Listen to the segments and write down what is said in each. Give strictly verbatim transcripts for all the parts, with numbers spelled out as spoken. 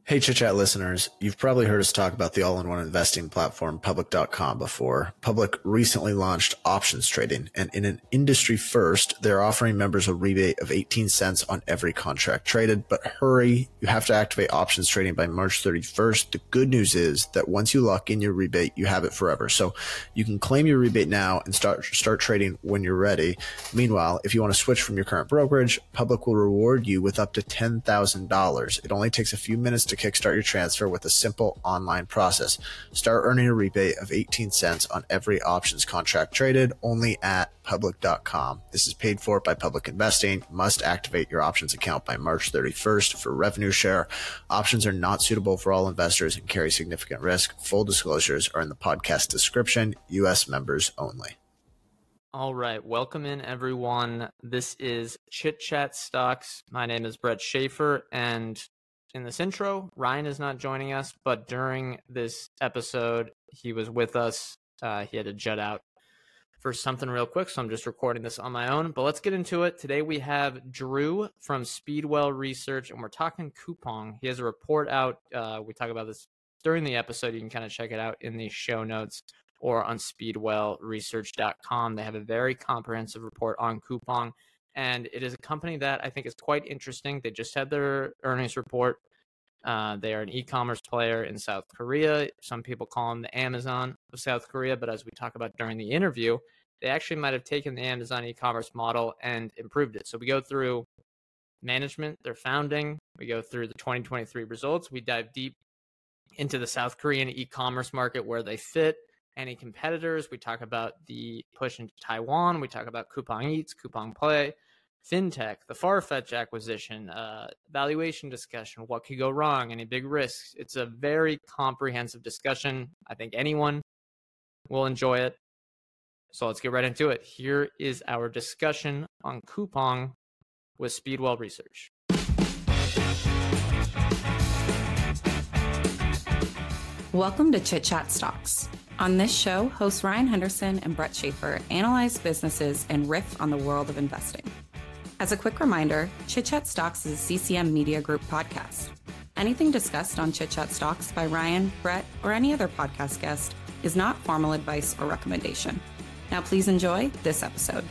Hey, Chit Chat listeners, you've probably heard us talk about the all-in-one investing platform, Public dot com, before. Public recently launched options trading, and in an industry first, they're offering members a rebate of eighteen cents on every contract traded. But hurry, you have to activate options trading by March thirty-first. The good news is that once you lock in your rebate, you have it forever. So you can claim your rebate now and start start trading when you're ready. Meanwhile, if you want to switch from your current brokerage, Public will reward you with up to ten thousand dollars. It only takes a few minutes to kickstart your transfer with a simple online process. Start earning a rebate of eighteen cents on every options contract traded only at Public dot com. This is paid for by Public Investing. Must activate your options account by March thirty-first for revenue share. Options are not suitable for all investors and carry significant risk. Full disclosures are in the podcast description. U S members only. All right, welcome in everyone. This is Chit Chat Stocks. My name is Brett Schaefer, and in this intro, Ryan is not joining us, but during this episode, he was with us. Uh, he had to jet out for something real quick, so I'm just recording this on my own. But let's get into it. Today we have Drew from Speedwell Research, and we're talking Coupang. He has a report out. Uh, we talk about this during the episode. You can kind of check it out in the show notes or on speedwell research dot com. They have a very comprehensive report on Coupang. And it is a company that I think is quite interesting. They just had their earnings report. Uh, they are an e-commerce player in South Korea. Some people call them the Amazon of South Korea, but as we talk about during the interview, they actually might have taken the Amazon e-commerce model and improved it. So we go through management, their founding. We go through the twenty twenty-three results. We dive deep into the South Korean e-commerce market, where they fit, any competitors. We talk about the push into Taiwan. We talk about Coupang Eats, Coupang Play, FinTech, the Farfetch acquisition, uh, valuation discussion, what could go wrong, any big risks. It's a very comprehensive discussion. I think anyone will enjoy it. So let's get right into it. Here is our discussion on Coupang with Speedwell Research. Welcome to Chit Chat Stocks. On this show, hosts Ryan Henderson and Brett Schaefer analyze businesses and riff on the world of investing. As a quick reminder, Chit Chat Stocks is a C C M Media Group podcast. Anything discussed on Chit Chat Stocks by Ryan, Brett, or any other podcast guest is not formal advice or recommendation. Now please enjoy this episode.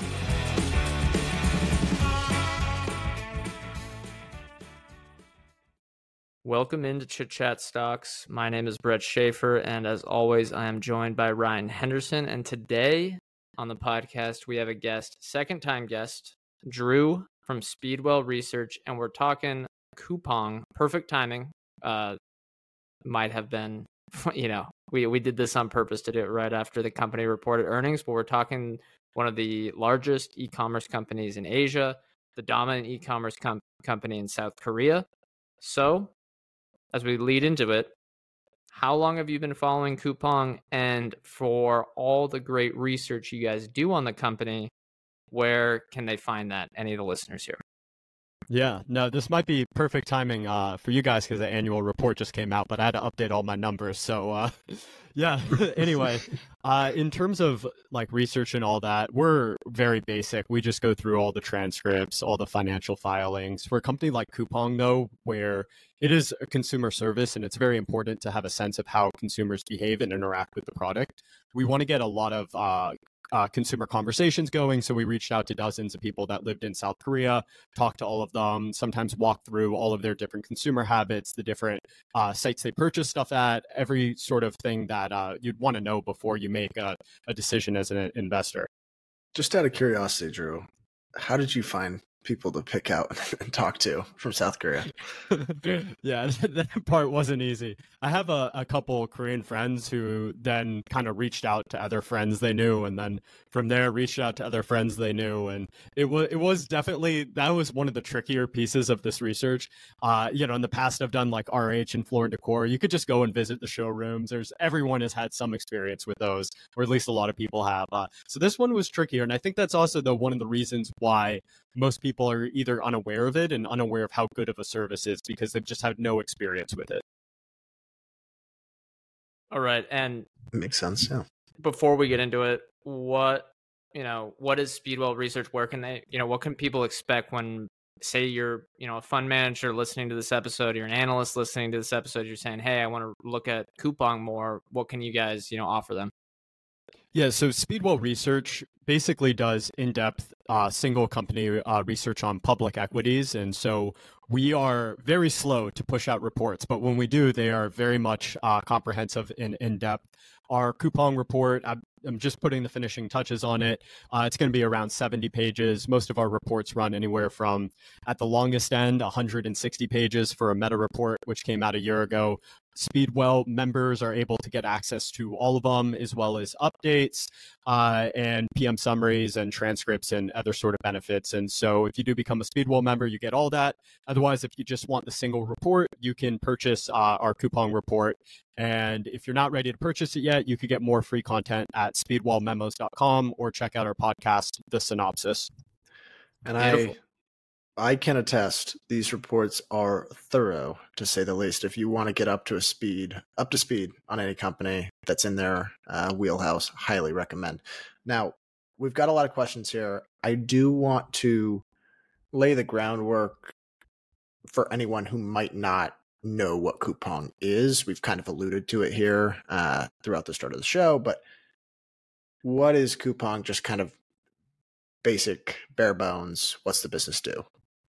Welcome into Chit Chat Stocks. My name is Brett Schaefer, and as always, I am joined by Ryan Henderson. And today on the podcast, we have a guest, second-time guest, Drew from Speedwell Research, and we're talking Coupang. Perfect timing. Uh, might have been, you know, we, we did this on purpose to do it right after the company reported earnings, but we're talking one of the largest e-commerce companies in Asia, the dominant e-commerce com- company in South Korea. So, as we lead into it, how long have you been following Coupang? And for all the great research you guys do on the company, where can they find that? Any of the listeners here? Yeah, no, this might be perfect timing uh, for you guys because the annual report just came out, but I had to update all my numbers. So, uh, yeah, anyway, uh, in terms of like research and all that, we're very basic. We just go through all the transcripts, all the financial filings. For a company like Coupang, though, where it is a consumer service and it's very important to have a sense of how consumers behave and interact with the product, we want to get a lot of uh, Uh, consumer conversations going. So we reached out to dozens of people that lived in South Korea, talked to all of them, sometimes walked through all of their different consumer habits, the different uh, sites they purchase stuff at, every sort of thing that uh, you'd want to know before you make a, a decision as an investor. Just out of curiosity, Drew, how did you find people to pick out and talk to from South Korea? Yeah, that part wasn't easy. I have a, a couple Korean friends who then kind of reached out to other friends they knew, and then from there reached out to other friends they knew, and it was it was definitely, that was one of the trickier pieces of this research. Uh, you know, in the past I've done like R H and Floor and Decor. You could just go and visit the showrooms. There's everyone has had some experience with those, or at least a lot of people have. Uh, so this one was trickier, and I think that's also the one of the reasons why most people are either unaware of it and unaware of how good of a service is, because they've just had no experience with it. All right. And It makes sense, yeah. before we get into it, what, you know, what is Speedwell Research? Where can they, you know, what can people expect when say you're, you know, a fund manager listening to this episode, you're an analyst listening to this episode, you're saying, hey, I want to look at Coupang more. What can you guys, you know, offer them? Yeah, so Speedwell Research basically does in-depth uh, single company uh, research on public equities. And so we are very slow to push out reports, but when we do, they are very much uh, comprehensive and in-depth. Our Coupang report, I'm, I'm just putting the finishing touches on it. Uh, it's going to be around seventy pages. Most of our reports run anywhere from, at the longest end, one hundred sixty pages for a meta report, which came out a year ago. Speedwell members are able to get access to all of them, as well as updates uh, and P M summaries and transcripts and other sort of benefits. And so if you do become a Speedwell member, you get all that. Otherwise, if you just want the single report, you can purchase uh, our Coupang report. And if you're not ready to purchase it yet, you could get more free content at speedwell memos dot com or check out our podcast, The Synopsis. And Beautiful. I... I can attest these reports are thorough, to say the least. If you want to get up to a speed, up to speed on any company that's in their uh, wheelhouse, highly recommend. Now, we've got a lot of questions here. I do want to lay the groundwork for anyone who might not know what Coupang is. We've kind of alluded to it here uh, throughout the start of the show, but what is Coupang? Just kind of basic, bare bones. What's the business do?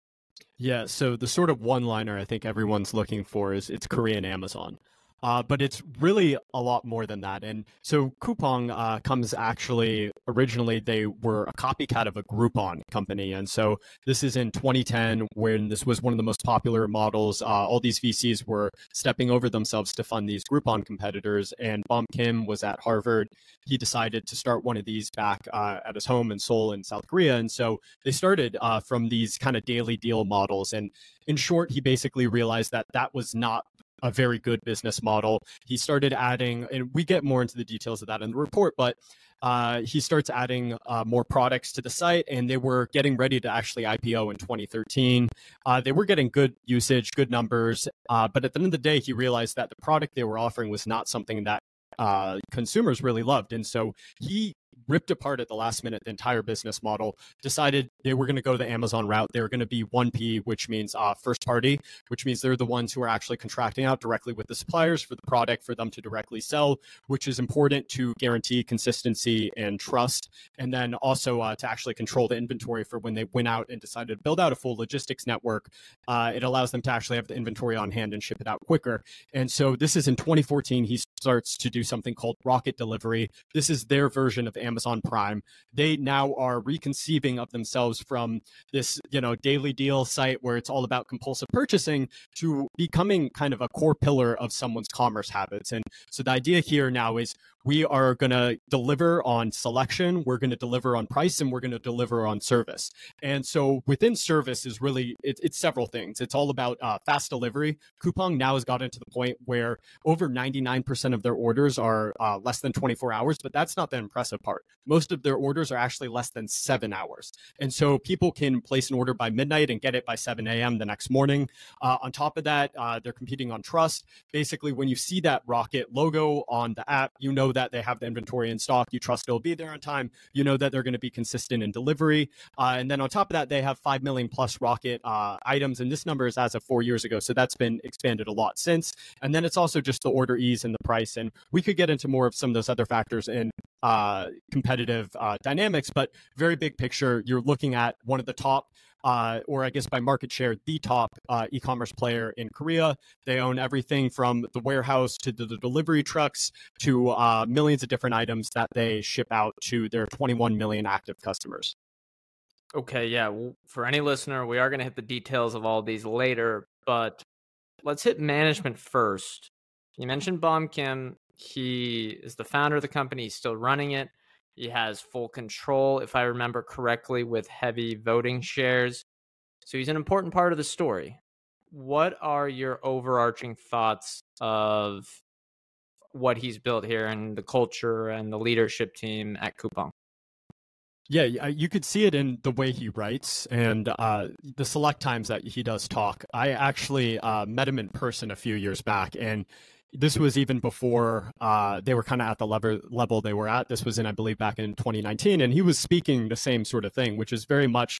Yeah, so the sort of one-liner I think everyone's looking for is it's Korean Amazon. Uh, but it's really a lot more than that. And so Coupang uh, comes actually, originally they were a copycat of a Groupon company. And so this is in twenty ten when this was one of the most popular models. Uh, all these V Cs were stepping over themselves to fund these Groupon competitors. And Bom Kim was at Harvard. He decided to start one of these back uh, at his home in Seoul in South Korea. And so they started uh, from these kind of daily deal models. And in short, he basically realized that that was not a very good business model. He started adding, and we get more into the details of that in the report, but uh, he starts adding uh, more products to the site, and they were getting ready to actually I P O in twenty thirteen. Uh, they were getting good usage, good numbers, uh, but at the end of the day, he realized that the product they were offering was not something that uh, consumers really loved. And so he ripped apart at the last minute the entire business model, decided they were going to go the Amazon route. They were going to be one P, which means uh, first party, which means they're the ones who are actually contracting out directly with the suppliers for the product for them to directly sell, which is important to guarantee consistency and trust. And then also uh, to actually control the inventory for when they went out and decided to build out a full logistics network. Uh, it allows them to actually have the inventory on hand and ship it out quicker. And so this is in twenty fourteen, he starts to do something called Rocket Delivery. This is their version of Amazon Prime. They now are reconceiving of themselves from this, you know, daily deal site where it's all about compulsive purchasing to becoming kind of a core pillar of someone's commerce habits. And so the idea here now is we are going to deliver on selection, we're going to deliver on price, and we're going to deliver on service. And so within service is really, it, it's several things. It's all about uh, fast delivery. Coupang now has gotten to the point where over ninety-nine percent of their orders are uh, less than twenty-four hours, but that's not the impressive part. Most of their orders are actually less than seven hours. And so people can place an order by midnight and get it by seven a.m. the next morning. Uh, on top of that, uh, they're competing on trust. Basically, when you see that Rocket logo on the app, you know that they have the inventory in stock. You trust it'll be there on time. You know that they're going to be consistent in delivery. Uh, and then on top of that, they have five million plus Rocket uh, items. And this number is as of four years ago. So that's been expanded a lot since. And then it's also just the order ease and the price. And we could get into more of some of those other factors in uh, competitive uh, dynamics. But very big picture, you're looking at one of the top Uh, or I guess by market share, the top uh, e-commerce player in Korea. They own everything from the warehouse to the, the delivery trucks to uh, millions of different items that they ship out to their twenty-one million active customers. Okay, yeah. For any listener, we are going to hit the details of all these later, but let's hit management first. You mentioned Bom Kim. He is the founder of the company. He's still running it. He has full control, if I remember correctly, with heavy voting shares. So he's an important part of the story. What are your overarching thoughts of what he's built here and the culture and the leadership team at Coupang? Yeah, you could see it in the way he writes and uh, the select times that he does talk. I actually uh, met him in person a few years back, and this was even before uh, they were kind of at the level, level they were at. This was in, I believe, back in twenty nineteen. And he was speaking the same sort of thing, which is very much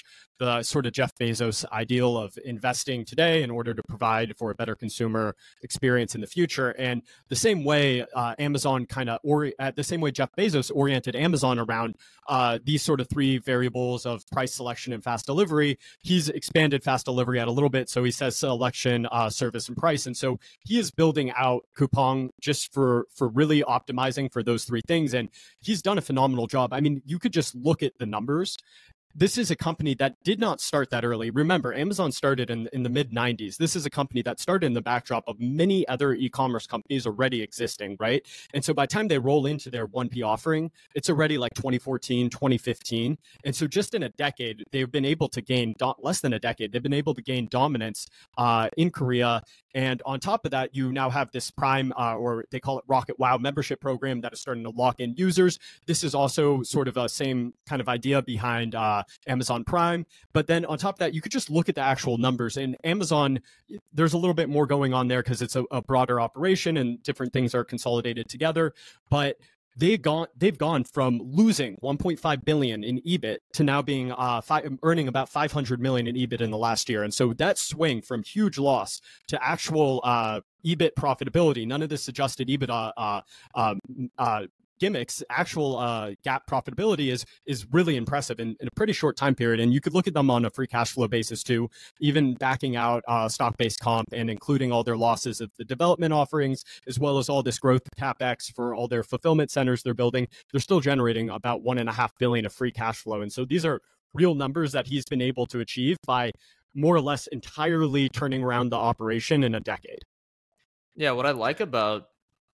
the sort of Jeff Bezos ideal of investing today in order to provide for a better consumer experience in the future. And the same way uh, Amazon kind of, or at the same way Jeff Bezos oriented Amazon around uh, these sort of three variables of price, selection, and fast delivery, he's expanded fast delivery out a little bit. So he says selection, uh, service, and price. And so he is building out Coupang just for, for really optimizing for those three things. And he's done a phenomenal job. I mean, you could just look at the numbers. This is a company that did not start that early. Remember, Amazon started in, in the mid nineties. This is a company that started in the backdrop of many other e-commerce companies already existing, right? And so by the time they roll into their one P offering, it's already like twenty fourteen, twenty fifteen. And so just in a decade, they've been able to gain, do- less than a decade, they've been able to gain dominance uh, in Korea. And on top of that, you now have this Prime, uh, or they call it Rocket Wow membership program that is starting to lock in users. This is also sort of a same kind of idea behind uh, Amazon Prime. But then on top of that, you could just look at the actual numbers. And Amazon, there's a little bit more going on there because it's a, a broader operation and different things are consolidated together. But They've gone. They've gone from losing one point five billion in E B I T to now being uh, fi- earning about five hundred million in E B I T in the last year. And so that swing from huge loss to actual uh, E B I T profitability. None of this adjusted EBITDA uh, um, uh, gimmicks. Actual uh, GAAP profitability is is really impressive in, in a pretty short time period. And you could look at them on a free cash flow basis too, even backing out uh, stock-based comp and including all their losses of the development offerings, as well as all this growth CapEx for all their fulfillment centers they're building. They're still generating about one and a half billion of free cash flow. And so these are real numbers that he's been able to achieve by more or less entirely turning around the operation in a decade. Yeah, what I like about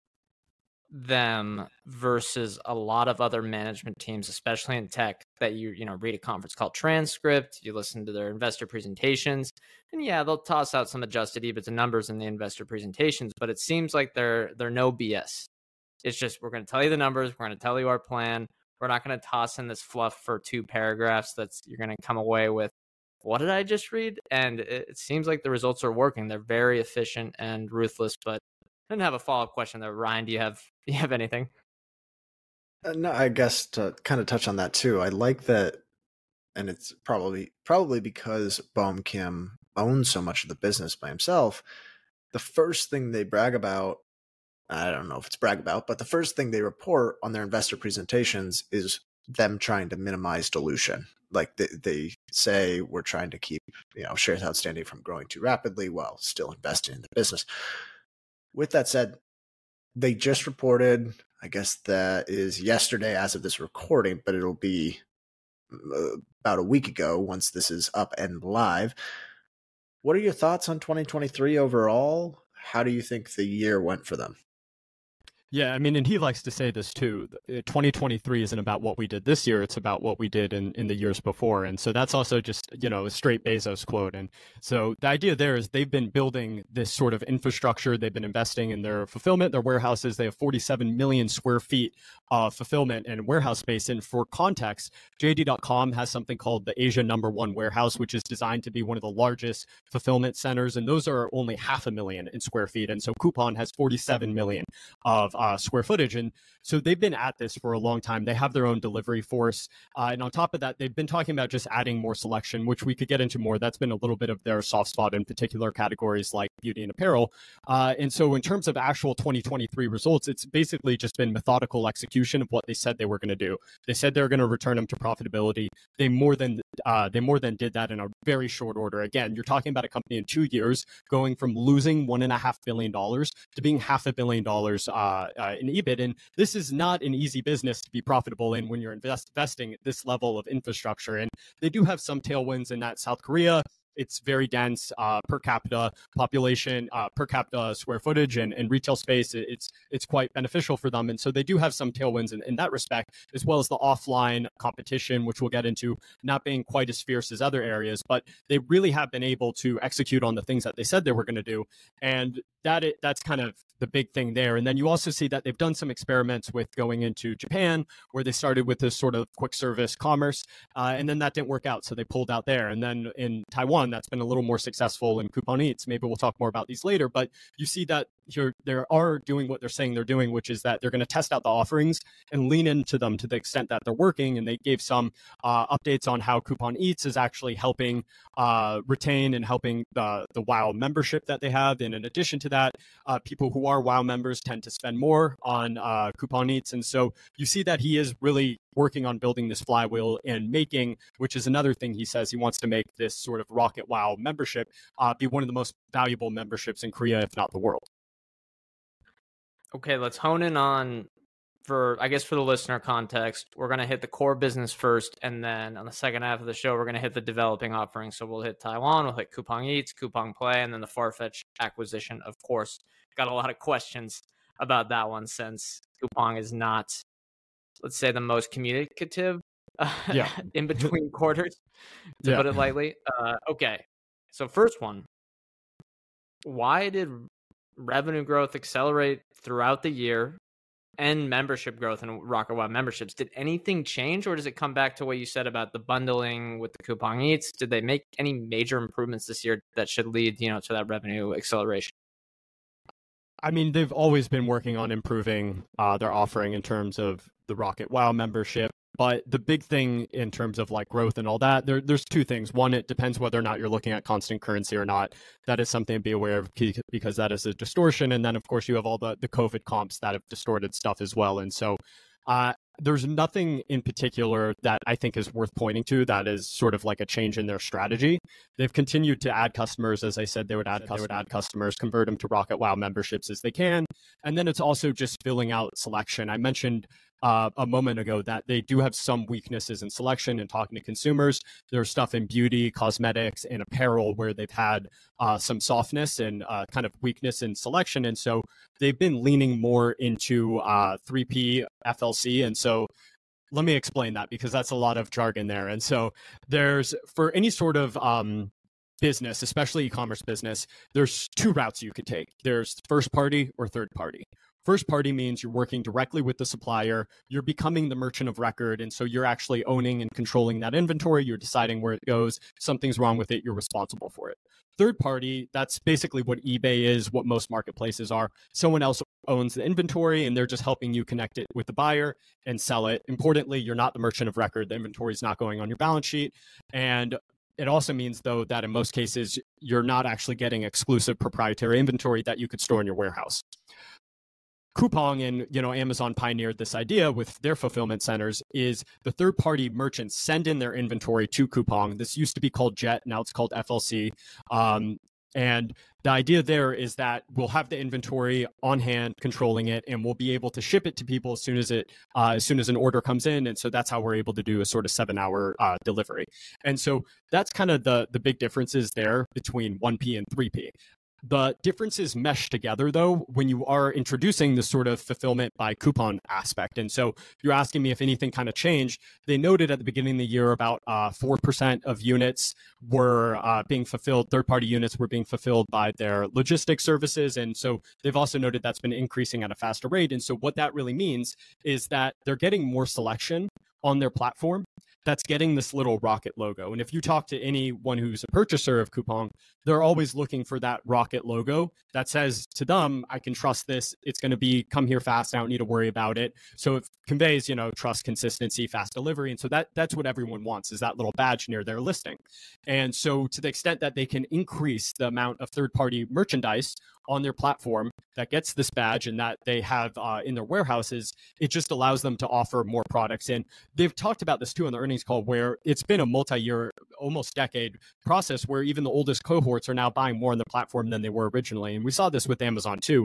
them versus a lot of other management teams, especially in tech, that you you know read a conference call transcript, you listen to their investor presentations, and yeah, they'll toss out some adjusted EBITDA numbers in the investor presentations, but it seems like they're they're no B S. It's just, we're going to tell you the numbers, we're going to tell you our plan, we're not going to toss in this fluff for two paragraphs that's you're going to come away with, what did I just read? And it, it seems like the results are working. They're very efficient and ruthless. But I didn't have a follow-up question there. Ryan, do you have do you have anything? Uh, no, I guess to kind of touch on that too. I like that, and it's probably probably because Bohm Kim owns so much of the business by himself. The first thing they brag about, I don't know if it's brag about, but the first thing they report on their investor presentations is them trying to minimize dilution. Like they, they say, we're trying to keep, you know, shares outstanding from growing too rapidly while still investing in the business. With that said, they just reported, I guess that is yesterday as of this recording, but it'll be uh, about a week ago once this is up and live. What are your thoughts on twenty twenty-three overall? How do you think the year went for them? Yeah, I mean, and he likes to say this too. twenty twenty-three isn't about what we did this year. It's about what we did in, in the years before. And so that's also just, you know, a straight Bezos quote. And so the idea there is they've been building this sort of infrastructure. They've been investing in their fulfillment, their warehouses. They have forty-seven million square feet of fulfillment and warehouse space. And for context, J D dot com has something called the Asia number one warehouse, which is designed to be one of the largest fulfillment centers. And those are only half a million in square feet. And so Coupang has forty-seven million of Uh, square footage. And so they've been at this for a long time. They have their own delivery force. Uh, and on top of that, they've been talking about just adding more selection, which we could get into more. That's been a little bit of their soft spot in particular categories like beauty and apparel. Uh, and so in terms of actual twenty twenty-three results, it's basically just been methodical execution of what they said they were going to do. They said they were going to return them to profitability. They more than uh, they more than did that in a very short order. Again, you're talking about a company in two years going from losing one and a half billion dollars to being half a billion dollars uh, uh, in E B I T. And this is not an easy business to be profitable in when you're invest- investing at this level of infrastructure. And they do have some tailwinds in that South Korea, it's very dense uh, per capita population, uh, per capita square footage and, and retail space. It's it's quite beneficial for them. And so they do have some tailwinds in, in that respect, as well as the offline competition, which we'll get into, not being quite as fierce as other areas. But they really have been able to execute on the things that they said they were going to do. And that it, that's kind of the big thing there. And then you also see that they've done some experiments with going into Japan, where they started with this sort of quick service commerce, uh, and then that didn't work out. So they pulled out there. And then in Taiwan, that's been a little more successful in Coupang Eats. Maybe we'll talk more about these later, but you see that here they are doing what they're saying they're doing, which is that they're going to test out the offerings and lean into them to the extent that they're working. And they gave some uh, updates on how Coupon Eats is actually helping uh, retain and helping the, the WoW membership that they have. And in addition to that, uh, people who are WoW members tend to spend more on uh, Coupon Eats. And so you see that he is really working on building this flywheel and making, which is another thing he says, he wants to make this sort of Rocket WoW membership uh, be one of the most valuable memberships in Korea, if not the world. Okay, let's hone in on, for I guess for the listener context, we're going to hit the core business first, and then on the second half of the show, we're going to hit the developing offerings. So we'll hit Taiwan, we'll hit Coupon Eats, Coupon Play, and then the Farfetch acquisition, of course. Got a lot of questions about that one since Coupon is not, let's say, the most communicative uh, yeah. in between quarters, to yeah. put it lightly. Uh, okay, so first one, why did revenue growth accelerate throughout the year and membership growth in Rocket WoW memberships? Did anything change, or does it come back to what you said about the bundling with the Coupon Eats? Did they make any major improvements this year that should lead, you know, to that revenue acceleration? I mean, they've always been working on improving uh, their offering in terms of the Rocket WoW membership. But the big thing in terms of like growth and all that, there, there's two things. One, it depends whether or not you're looking at constant currency or not. That is something to be aware of because that is a distortion. And then, of course, you have all the, the COVID comps that have distorted stuff as well. And so uh, there's nothing in particular that I think is worth pointing to that is sort of like a change in their strategy. They've continued to add customers. As I said, they would add, they would add customers, convert them to Rocket WoW memberships as they can. And then it's also just filling out selection. I mentioned Uh, a moment ago that they do have some weaknesses in selection and talking to consumers. There's stuff in beauty, cosmetics, and apparel where they've had uh, some softness and uh, kind of weakness in selection. And so they've been leaning more into uh, three P F L C. And so let me explain that because that's a lot of jargon there. And so there's, for any sort of um, business, especially e-commerce business, there's two routes you could take. There's first party or third party. First party means you're working directly with the supplier, you're becoming the merchant of record, and so you're actually owning and controlling that inventory, you're deciding where it goes, something's wrong with it, you're responsible for it. Third party, that's basically what eBay is, what most marketplaces are. Someone else owns the inventory and they're just helping you connect it with the buyer and sell it. Importantly, you're not the merchant of record, the inventory is not going on your balance sheet. And it also means, though, that in most cases, you're not actually getting exclusive proprietary inventory that you could store in your warehouse. Coupang and, you know, Amazon pioneered this idea with their fulfillment centers is the third-party merchants send in their inventory to Coupang. This used to be called Jet, now it's called F L C. Um, and the idea there is that we'll have the inventory on hand, controlling it, and we'll be able to ship it to people as soon as it, uh, as soon as an order comes in. And so that's how we're able to do a sort of seven-hour uh, delivery. And so that's kind of the the big differences there between one P and three P. The differences mesh together, though, when you are introducing this sort of fulfillment by coupon aspect. And so you're asking me if anything kind of changed. They noted at the beginning of the year about uh, four percent of units were uh, being fulfilled, third-party units were being fulfilled by their logistics services. And so they've also noted that's been increasing at a faster rate. And so what that really means is that they're getting more selection on their platform that's getting this little rocket logo. And if you talk to anyone who's a purchaser of Coupang, they're always looking for that rocket logo that says to them, I can trust this. It's going to be come here fast. I don't need to worry about it. So it conveys, you know, trust, consistency, fast delivery. And so that that's what everyone wants, is that little badge near their listing. And so to the extent that they can increase the amount of third-party merchandise on their platform that gets this badge and that they have uh, in their warehouses, it just allows them to offer more products. And they've talked about this too on the earnings call, where it's been a multi-year, almost decade process where even the oldest cohorts are now buying more on the platform than they were originally. And we saw this with Amazon too.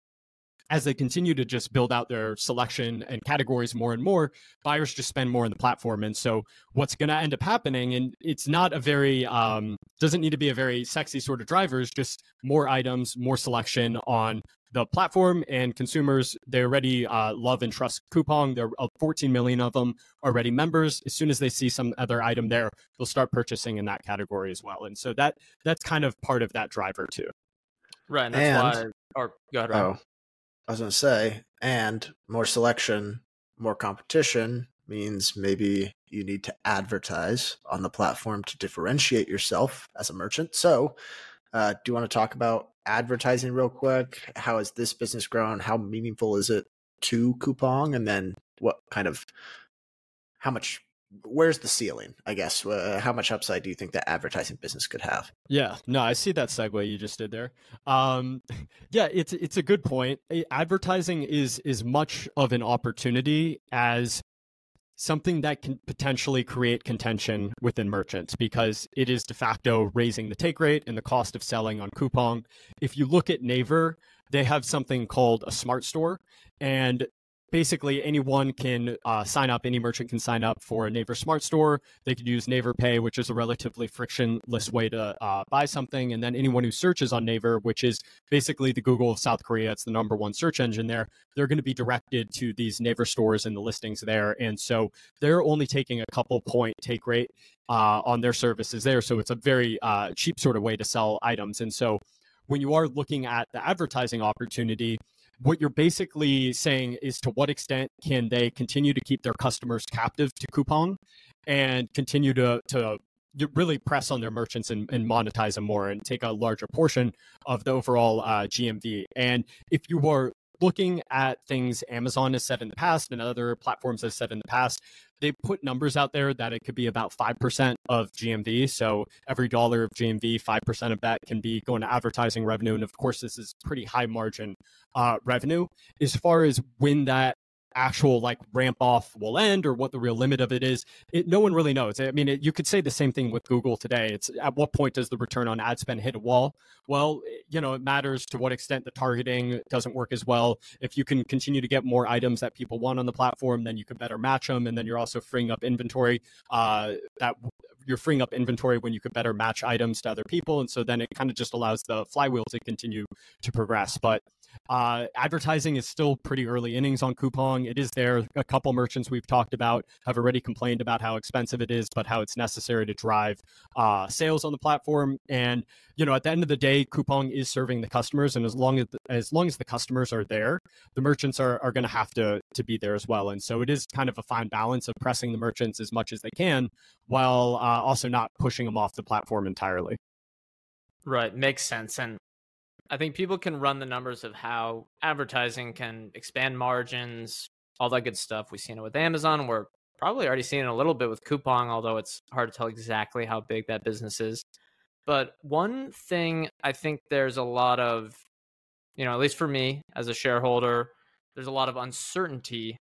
As they continue to just build out their selection and categories more and more, buyers just spend more on the platform. And so what's going to end up happening, and it's not a very, um, doesn't need to be a very sexy sort of driver, is just more items, more selection on the platform, and consumers, they already uh, love and trust Coupang. There are fourteen million of them already members. As soon as they see some other item there, they'll start purchasing in that category as well. And so that that's kind of part of that driver too. Right. And that's and, why, or go ahead, Ryan. Oh, I was going to say, and more selection, more competition means maybe you need to advertise on the platform to differentiate yourself as a merchant. So uh, do you want to talk about advertising real quick. How has this business grown? How meaningful is it to Coupang? And then what kind of, how much, where's the ceiling, I guess? Uh, how much upside do you think that advertising business could have? Yeah, no, I see that segue you just did there. Um, yeah, it's it's a good point. Advertising is is much of an opportunity as something that can potentially create contention within merchants because it is de facto raising the take rate and the cost of selling on Coupang. If you look at Naver, they have something called a smart store, and basically anyone can uh, sign up, any merchant can sign up for a Naver Smart Store. They could use Naver Pay, which is a relatively frictionless way to uh, buy something. And then anyone who searches on Naver, which is basically the Google of South Korea, it's the number one search engine there, they're going to be directed to these Naver stores and the listings there. And so they're only taking a couple point take rate uh, on their services there. So it's a very uh, cheap sort of way to sell items. And so when you are looking at the advertising opportunity, what you're basically saying is to what extent can they continue to keep their customers captive to Coupang and continue to, to really press on their merchants and, and monetize them more and take a larger portion of the overall uh, G M V. And if you are looking at things Amazon has said in the past and other platforms have said in the past, they put numbers out there that it could be about five percent of G M V. So every dollar of G M V, five percent of that can be going to advertising revenue. And of course, this is pretty high margin uh, revenue. As far as when that actual like ramp off will end or what the real limit of it is, it, no one really knows. I mean, it, you could say the same thing with Google today. It's at what point does the return on ad spend hit a wall? Well, you know, it matters to what extent the targeting doesn't work as well. If you can continue to get more items that people want on the platform, then you could better match them. And then you're also freeing up inventory uh, that you're freeing up inventory when you could better match items to other people. And so then it kind of just allows the flywheel to continue to progress. But Uh, advertising is still pretty early innings on Coupang. It is there. A couple merchants we've talked about have already complained about how expensive it is, but how it's necessary to drive uh, sales on the platform. And, you know, at the end of the day, Coupang is serving the customers. And as long as, as long as the customers are there, the merchants are, are going to have to to be there as well. And so it is kind of a fine balance of pressing the merchants as much as they can while uh, also not pushing them off the platform entirely. Right. Makes sense. And I think people can run the numbers of how advertising can expand margins, all that good stuff. We've seen it with Amazon. We're probably already seeing it a little bit with Coupang, although it's hard to tell exactly how big that business is. But one thing I think there's a lot of, you know, at least for me as a shareholder, there's a lot of uncertainty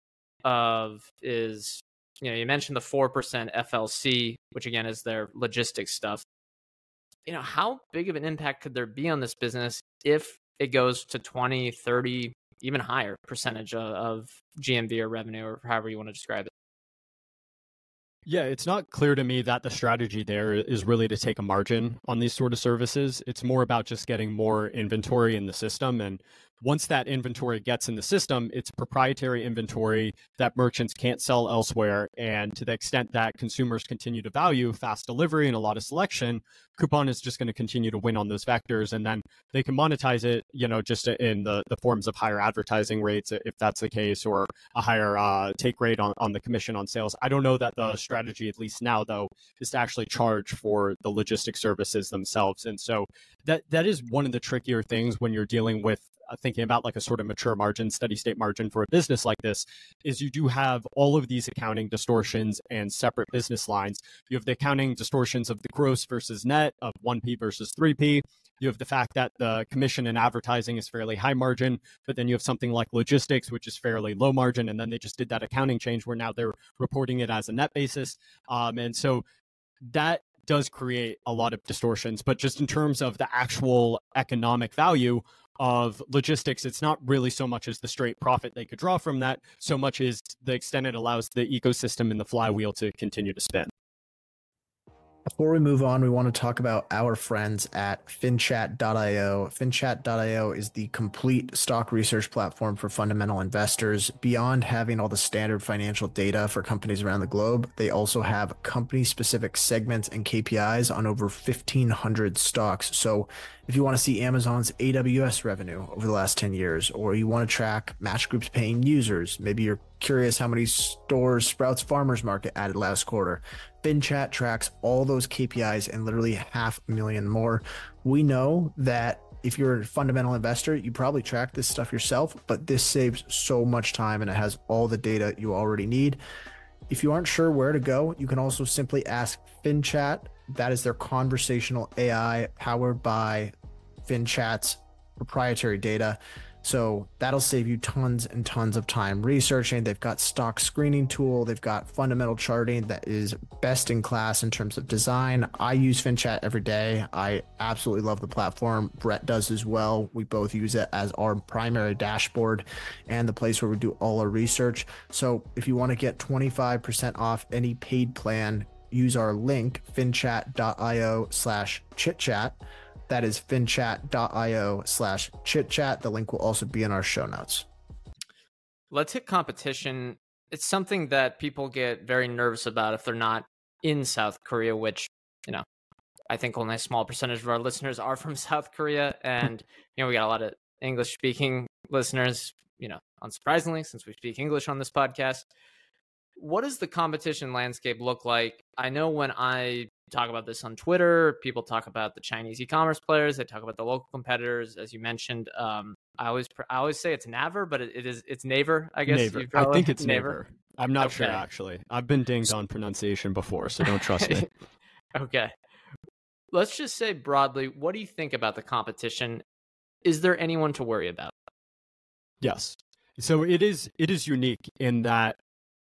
of is, you know, you mentioned the four percent F L C, which again is their logistics stuff. You know, how big of an impact could there be on this business if it goes to twenty, thirty, even higher percentage of, of G M V or revenue or however you want to describe it? Yeah, it's not clear to me that the strategy there is really to take a margin on these sort of services. It's more about just getting more inventory in the system. And once that inventory gets in the system, it's proprietary inventory that merchants can't sell elsewhere. And to the extent that consumers continue to value fast delivery and a lot of selection, Coupang is just going to continue to win on those vectors. And then they can monetize it, you know, just in the, the forms of higher advertising rates, if that's the case, or a higher uh, take rate on, on the commission on sales. I don't know that the strategy, at least now, though, is to actually charge for the logistics services themselves. And so that that is one of the trickier things when you're dealing with thinking about like a sort of mature margin, steady state margin for a business like this, is you do have all of these accounting distortions and separate business lines. You have the accounting distortions of the gross versus net, of one P versus three P. You have the fact that the commission in advertising is fairly high margin, but then you have something like logistics, which is fairly low margin. And then they just did that accounting change where now they're reporting it as a net basis. Um, and so that does create a lot of distortions. But just in terms of the actual economic value of logistics, it's not really so much as the straight profit they could draw from that, so much as the extent it allows the ecosystem and the flywheel to continue to spin. Before we move on, we want to talk about our friends at FinChat dot io. FinChat dot io is the complete stock research platform for fundamental investors. Beyond having all the standard financial data for companies around the globe, they also have company-specific segments and K P Is on over fifteen hundred stocks. So if you want to see Amazon's A W S revenue over the last ten years, or you want to track Match Group's paying users, maybe you're curious how many stores Sprouts Farmers Market added last quarter, FinChat tracks all those K P Is and literally half a million more. We know that if you're a fundamental investor, you probably track this stuff yourself, but this saves so much time and it has all the data you already need. If you aren't sure where to go, you can also simply ask FinChat. That is their conversational A I powered by FinChat's proprietary data. So that'll save you tons and tons of time researching. They've got stock screening tool. They've got fundamental charting that is best in class in terms of design. I use FinChat every day. I absolutely love the platform. Brett does as well. We both use it as our primary dashboard and the place where we do all our research. So if you want to get twenty-five percent off any paid plan, use our link, finchat.io slash chitchat. That is finchat.io slash chitchat. The link will also be in our show notes. Let's hit competition. It's something that people get very nervous about if they're not in South Korea, which, you know, I think only a small percentage of our listeners are from South Korea. And, you know, we got a lot of English speaking listeners, you know, unsurprisingly, since we speak English on this podcast. What does the competition landscape look like? I know when I talk about this on Twitter, people talk about the Chinese e-commerce players. They talk about the local competitors, as you mentioned. Um, I always, I always say it's Naver, but it, it is, it's Naver. I guess. Naver. I think it's Naver. Naver. I'm not okay. sure actually. I've been dinged on pronunciation before, so don't trust me. Okay. Let's just say broadly, what do you think about the competition? Is there anyone to worry about? Yes. So it is. It is unique in that.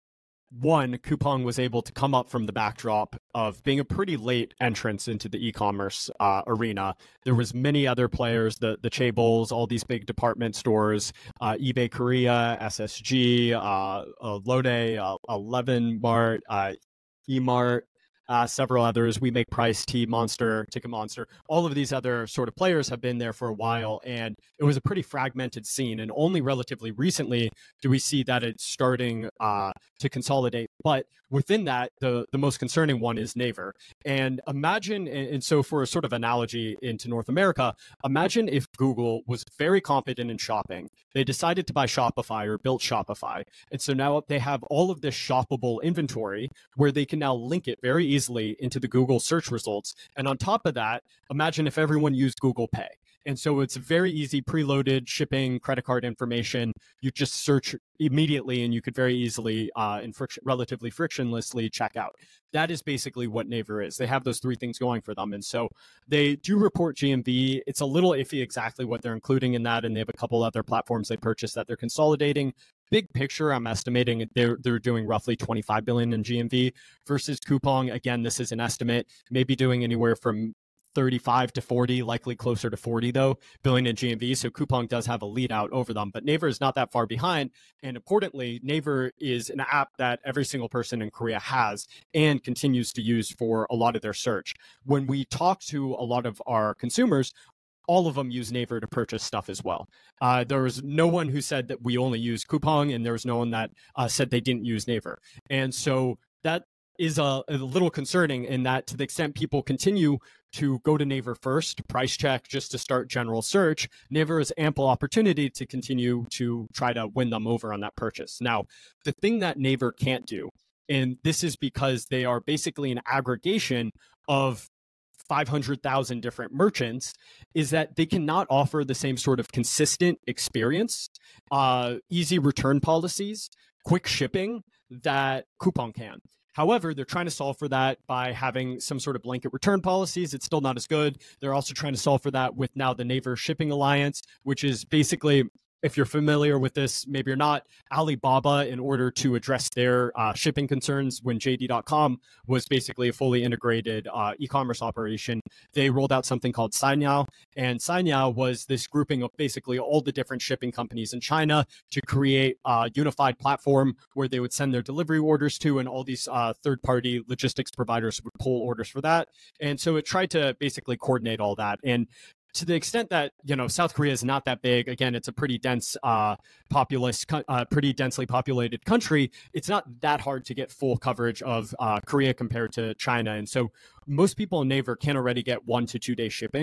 One, Coupang was able to come up from the backdrop of being a pretty late entrance into the e-commerce uh, arena. There was many other players, the the Chaebols, all these big department stores, uh, eBay Korea, S S G, uh, uh, Lode, uh, eleven Mart, uh, eMart, uh, several others. We Make Price, T Monster, Ticket Monster. All of these other sort of players have been there for a while, and it was a pretty fragmented scene. And only relatively recently do we see that it's starting uh, to consolidate. But within that, the, the most concerning one is Naver. And imagine, and so for a sort of analogy into North America, imagine if Google was very competent in shopping. They decided to buy Shopify or built Shopify. And so now they have all of this shoppable inventory where they can now link it very easily into the Google search results. And on top of that, imagine if everyone used Google Pay. And so it's very easy, preloaded shipping, credit card information. You just search immediately and you could very easily uh, and friction, relatively frictionlessly check out. That is basically what Naver is. They have those three things going for them. And so they do report G M V. It's a little iffy exactly what they're including in that. And they have a couple other platforms they purchased that they're consolidating. Big picture, I'm estimating they're they're doing roughly twenty-five billion in G M V versus Coupang. Again, this is an estimate, maybe doing anywhere from thirty-five to forty, likely closer to forty though, billion in G M V. So Coupang does have a lead out over them, but Naver is not that far behind. And importantly, Naver is an app that every single person in Korea has and continues to use for a lot of their search. When we talk to a lot of our consumers, all of them use Naver to purchase stuff as well. Uh, there was no one who said that we only use Coupang, and there was no one that uh, said they didn't use Naver. And so that is a, a little concerning in that to the extent people continue to go to Naver first, price check just to start general search, Naver has ample opportunity to continue to try to win them over on that purchase. Now, the thing that Naver can't do, and this is because they are basically an aggregation of five hundred thousand different merchants, is that they cannot offer the same sort of consistent experience, uh, easy return policies, quick shipping that Coupang can. However, they're trying to solve for that by having some sort of blanket return policies. It's still not as good. They're also trying to solve for that with now the Naver Shipping Alliance, which is basically, if you're familiar with this, maybe you're not, Alibaba, in order to address their uh, shipping concerns when J D dot com was basically a fully integrated uh, e-commerce operation, they rolled out something called Cainiao. And Cainiao was this grouping of basically all the different shipping companies in China to create a unified platform where they would send their delivery orders to, and all these uh, third-party logistics providers would pull orders for that. And so it tried to basically coordinate all that. And to the extent that, you know, South Korea is not that big, again, it's a pretty dense, uh, populous, uh, pretty densely populated country. It's not that hard to get full coverage of uh, Korea compared to China. And so most people in Naver can already get one to two day shipping.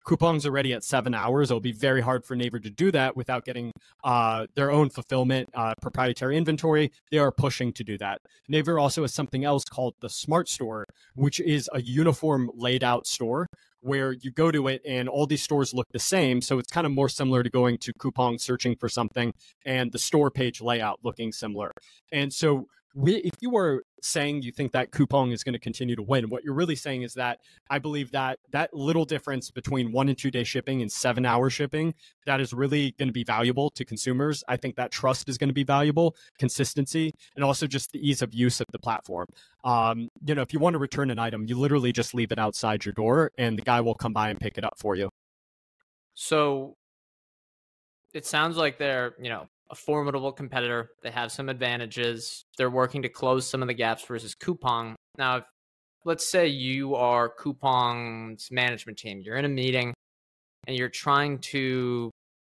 Coupang's already at seven hours. It'll be very hard for Naver to do that without getting uh, their own fulfillment, uh, proprietary inventory. They are pushing to do that. Naver also has something else called the Smart Store, which is a uniform laid out store where you go to it and all these stores look the same. So it's kind of more similar to going to Coupang, searching for something, and the store page layout looking similar. And so we, if you are saying you think that Coupang is going to continue to win, what you're really saying is that I believe that that little difference between one and two day shipping and seven hour shipping, that is really going to be valuable to consumers. I think that trust is going to be valuable, consistency, and also just the ease of use of the platform. Um, you know, if you want to return an item, you literally just leave it outside your door and the guy will come by and pick it up for you. So it sounds like they're, you know, a formidable competitor. They have some advantages. They're working to close some of the gaps versus Coupang. Now, if, let's say you are Coupang's management team. You're in a meeting and you're trying to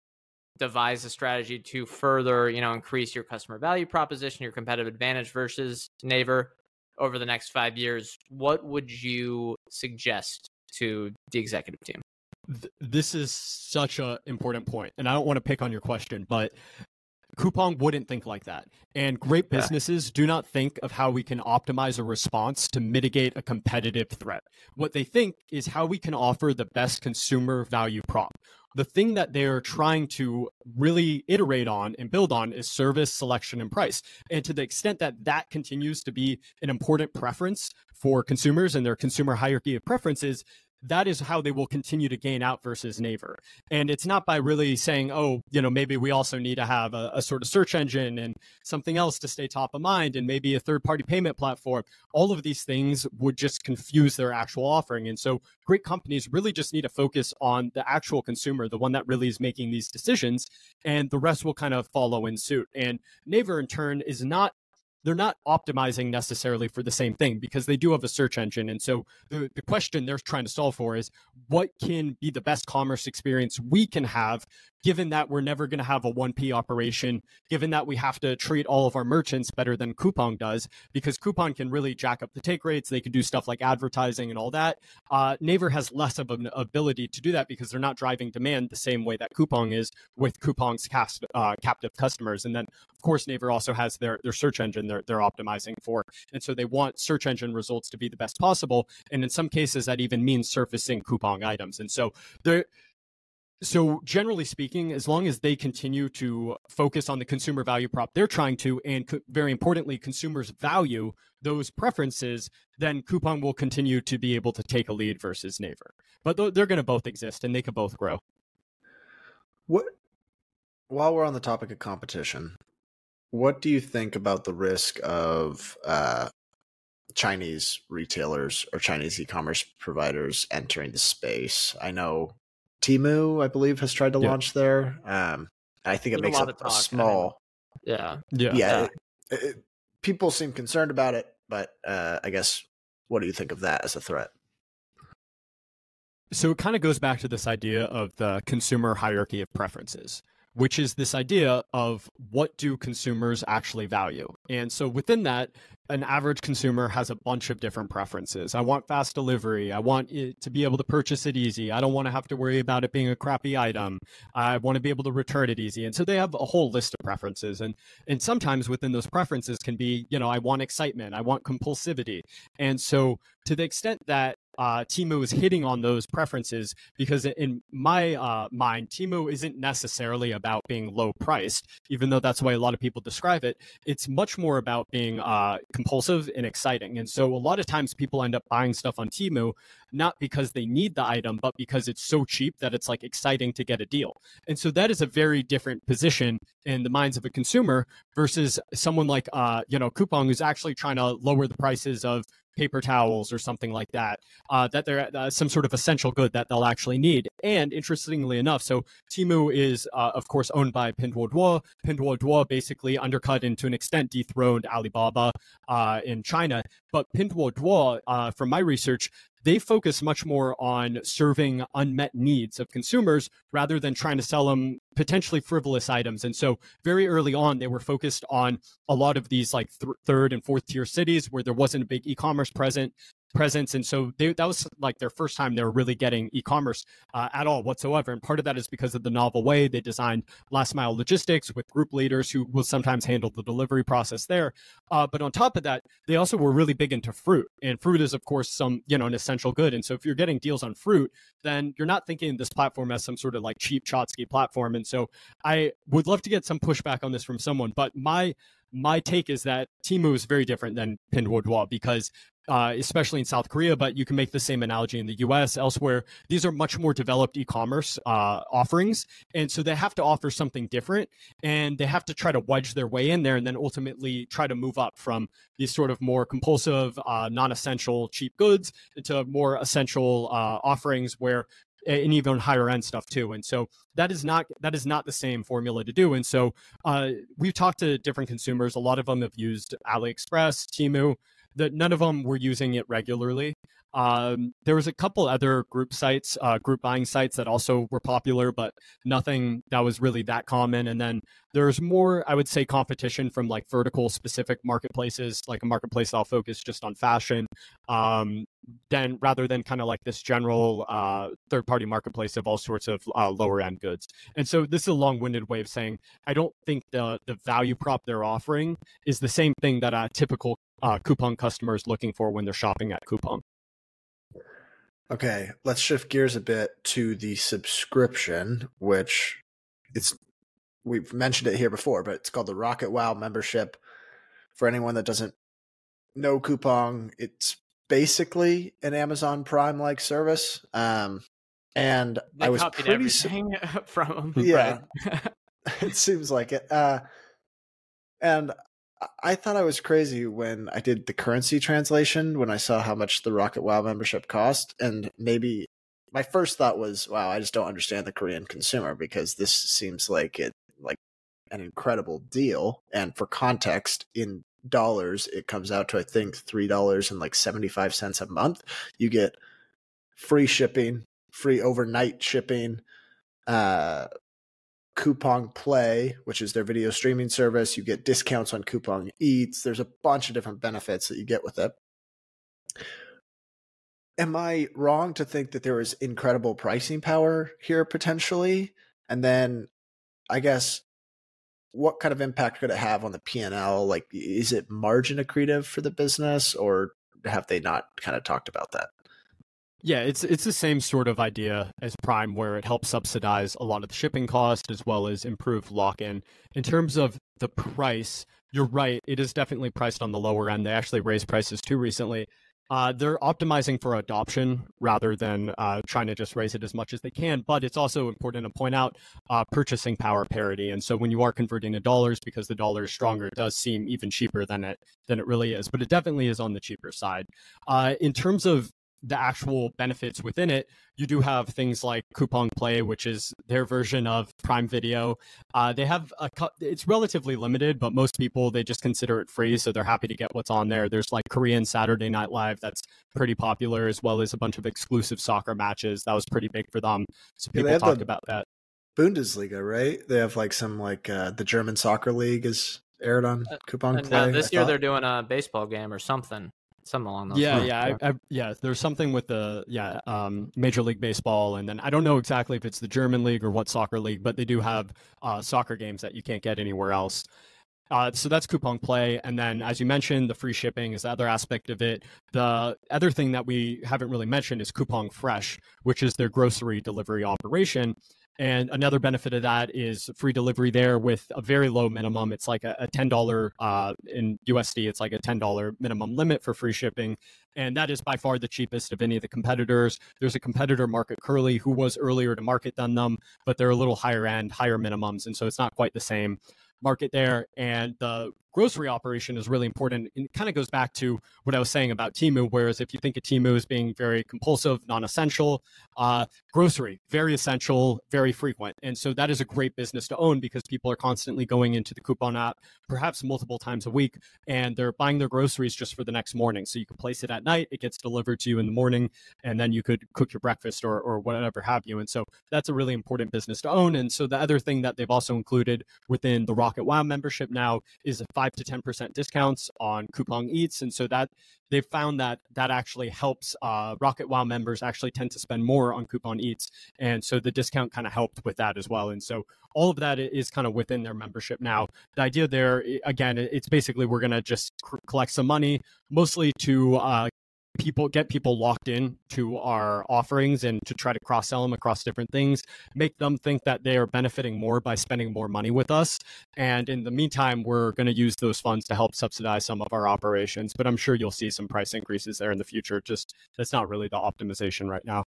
devise a strategy to further, you know, increase your customer value proposition, your competitive advantage versus Naver over the next five years. What would you suggest to the executive team? This is such an important point, and I don't want to pick on your question, but Coupang wouldn't think like that. And great businesses yeah. do not think of how we can optimize a response to mitigate a competitive threat. What they think is how we can offer the best consumer value prop. The thing that they're trying to really iterate on and build on is service, selection, and price. And to the extent that that continues to be an important preference for consumers and their consumer hierarchy of preferences, that is how they will continue to gain out versus Naver. And it's not by really saying, oh, you know, maybe we also need to have a, a sort of search engine and something else to stay top of mind and maybe a third-party payment platform. All of these things would just confuse their actual offering. And so great companies really just need to focus on the actual consumer, the one that really is making these decisions, and the rest will kind of follow in suit. And Naver, in turn, is not they're not optimizing necessarily for the same thing because they do have a search engine. And so the, the question they're trying to solve for is what can be the best commerce experience we can have, given that we're never going to have a one P operation, given that we have to treat all of our merchants better than Coupang does, because Coupang can really jack up the take rates. They can do stuff like advertising and all that. Uh, Naver has less of an ability to do that because they're not driving demand the same way that Coupang is with Coupang's cast, uh, captive customers. And then, of course, Naver also has their, their search engine they're, they're optimizing for. And so they want search engine results to be the best possible. And in some cases, that even means surfacing Coupang items. And so they're So generally speaking, as long as they continue to focus on the consumer value prop they're trying to, and co- very importantly, consumers value those preferences, then Coupang will continue to be able to take a lead versus Naver. But th- they're going to both exist and they can both grow. What, while we're on the topic of competition, what do you think about the risk of uh, Chinese retailers or Chinese e-commerce providers entering the space? I know Temu, I believe, has tried to yeah. launch there. Um, I think it There's makes a, a, a small. Yeah. Yeah. Yeah. yeah. It, it, people seem concerned about it, but uh, I guess, what do you think of that as a threat? So it kind of goes back to this idea of the consumer hierarchy of preferences, which is this idea of what do consumers actually value. And so within that, an average consumer has a bunch of different preferences. I want fast delivery. I want it to be able to purchase it easy. I don't want to have to worry about it being a crappy item. I want to be able to return it easy. And so they have a whole list of preferences. And, and sometimes within those preferences can be, you know, I want excitement. I want compulsivity. And so to the extent that Uh, Temu is hitting on those preferences, because in my uh, mind, Temu isn't necessarily about being low priced, even though that's the way a lot of people describe it. It's much more about being uh, compulsive and exciting. And so a lot of times people end up buying stuff on Temu, not because they need the item, but because it's so cheap that it's like exciting to get a deal. And so that is a very different position in the minds of a consumer versus someone like, uh, you know, Coupang, who's actually trying to lower the prices of paper towels or something like that, uh, that they're uh, some sort of essential good that they'll actually need. And interestingly enough, so Temu is, uh, of course, owned by Pinduoduo. Pinduoduo basically undercut and to an extent dethroned Alibaba uh, in China. But Pinduoduo, uh, from my research, they focus much more on serving unmet needs of consumers rather than trying to sell them potentially frivolous items. And so very early on, they were focused on a lot of these like th- third and fourth tier cities where there wasn't a big e-commerce present. presence. And so they, that was like their first time they were really getting e-commerce uh, at all whatsoever. And part of that is because of the novel way they designed last mile logistics with group leaders who will sometimes handle the delivery process there. Uh, but on top of that, they also were really big into fruit. And fruit is, of course, some, you know, an essential good. And so if you're getting deals on fruit, then you're not thinking this platform as some sort of like cheap Chotsky platform. And so I would love to get some pushback on this from someone, but my my take is that Temu is very different than Pinduoduo because uh, especially in South Korea, but you can make the same analogy in the U S, elsewhere. These are much more developed e-commerce uh, offerings. And so they have to offer something different, and they have to try to wedge their way in there and then ultimately try to move up from these sort of more compulsive, uh, non-essential cheap goods into more essential uh, offerings where and even higher end stuff too. And so that is not that is not the same formula to do. And so uh, we've talked to different consumers. A lot of them have used AliExpress, Temu. That none of them were using it regularly. Um, there was a couple other group sites, uh, group buying sites that also were popular, but nothing that was really that common. And then there's more, I would say, competition from like vertical specific marketplaces, like a marketplace that'll focus just on fashion, um, then rather than kind of like this general uh, third party marketplace of all sorts of uh, lower end goods. And so this is a long winded way of saying, I don't think the, the value prop they're offering is the same thing that a typical uh, Coupang customer is looking for when they're shopping at Coupang. Okay, let's shift gears a bit to the subscription, which it's we've mentioned it here before, but it's called the Rocket Wow membership. For anyone that doesn't know Coupang, it's basically an Amazon Prime-like service. Um, and they I was copied pretty everything su- from them. yeah, Right? it seems like it. Uh, and I thought I was crazy when I did the currency translation, when I saw how much the Rocket Wow membership cost. And maybe my first thought was, wow, I just don't understand the Korean consumer, because this seems like it like an incredible deal. And for context, in dollars, it comes out to, I think, three dollars and like seventy-five cents a month. You get free shipping, free overnight shipping, uh, Coupang Play, which is their video streaming service. You get discounts on Coupang Eats. There's a bunch of different benefits that you get with it. Am I wrong to think that there is incredible pricing power here potentially? And then I guess what kind of impact could it have on the P and L? Like, is it margin accretive for the business, or have they not kind of talked about that? Yeah, it's it's the same sort of idea as Prime, where it helps subsidize a lot of the shipping cost as well as improve lock-in. In terms of the price, you're right, it is definitely priced on the lower end. They actually raised prices too recently. Uh, they're optimizing for adoption rather than uh, trying to just raise it as much as they can. But it's also important to point out uh, purchasing power parity. And so when you are converting to dollars, because the dollar is stronger, it does seem even cheaper than it than it really is. But it definitely is on the cheaper side. Uh, in terms of the actual benefits within it, you do have things like Coupang Play, which is their version of Prime Video. Uh, they have a, it's relatively limited, but most people, they just consider it free, so they're happy to get what's on there. There's like Korean Saturday Night Live that's pretty popular, as well as a bunch of exclusive soccer matches. That was pretty big for them, so people yeah, talked the about that. Bundesliga, right? They have like some like uh, the German soccer league is aired on Coupang And, Play. uh, this I year thought. they're doing a baseball game or something. Something along those Yeah, lines. yeah, I, I, yeah. There's something with the yeah um, Major League Baseball, and then I don't know exactly if it's the German league or what soccer league, but they do have uh, soccer games that you can't get anywhere else. Uh, so that's Coupang Play, and then as you mentioned, the free shipping is the other aspect of it. The other thing that we haven't really mentioned is Coupang Fresh, which is their grocery delivery operation. And another benefit of that is free delivery there with a very low minimum. It's like a, a ten dollars uh, in U S D. It's like a ten dollars minimum limit for free shipping. And that is by far the cheapest of any of the competitors. There's a competitor, Market Curly, who was earlier to market than them, but they're a little higher end, higher minimums. And so it's not quite the same market there. And the grocery operation is really important. And it kind of goes back to what I was saying about Temu, whereas if you think of Temu as being very compulsive, non-essential, uh, grocery, very essential, very frequent. And so that is a great business to own, because people are constantly going into the Coupang app, perhaps multiple times a week, and they're buying their groceries just for the next morning. So you can place it at night, it gets delivered to you in the morning, and then you could cook your breakfast or, or whatever have you. And so that's a really important business to own. And so the other thing that they've also included within the Rocket Wow membership now is a five to ten percent discounts on Coupang Eats. And so that they've found that that actually helps uh, Rocket Wow members actually tend to spend more on Coupang Eats. And so the discount kind of helped with that as well. And so all of that is kind of within their membership now. The idea there, again, it's basically we're going to just collect some money, mostly to uh, people get people locked in to our offerings and to try to cross-sell them across different things, make them think that they are benefiting more by spending more money with us. And in the meantime, we're going to use those funds to help subsidize some of our operations. But I'm sure you'll see some price increases there in the future. Just that's not really the optimization right now.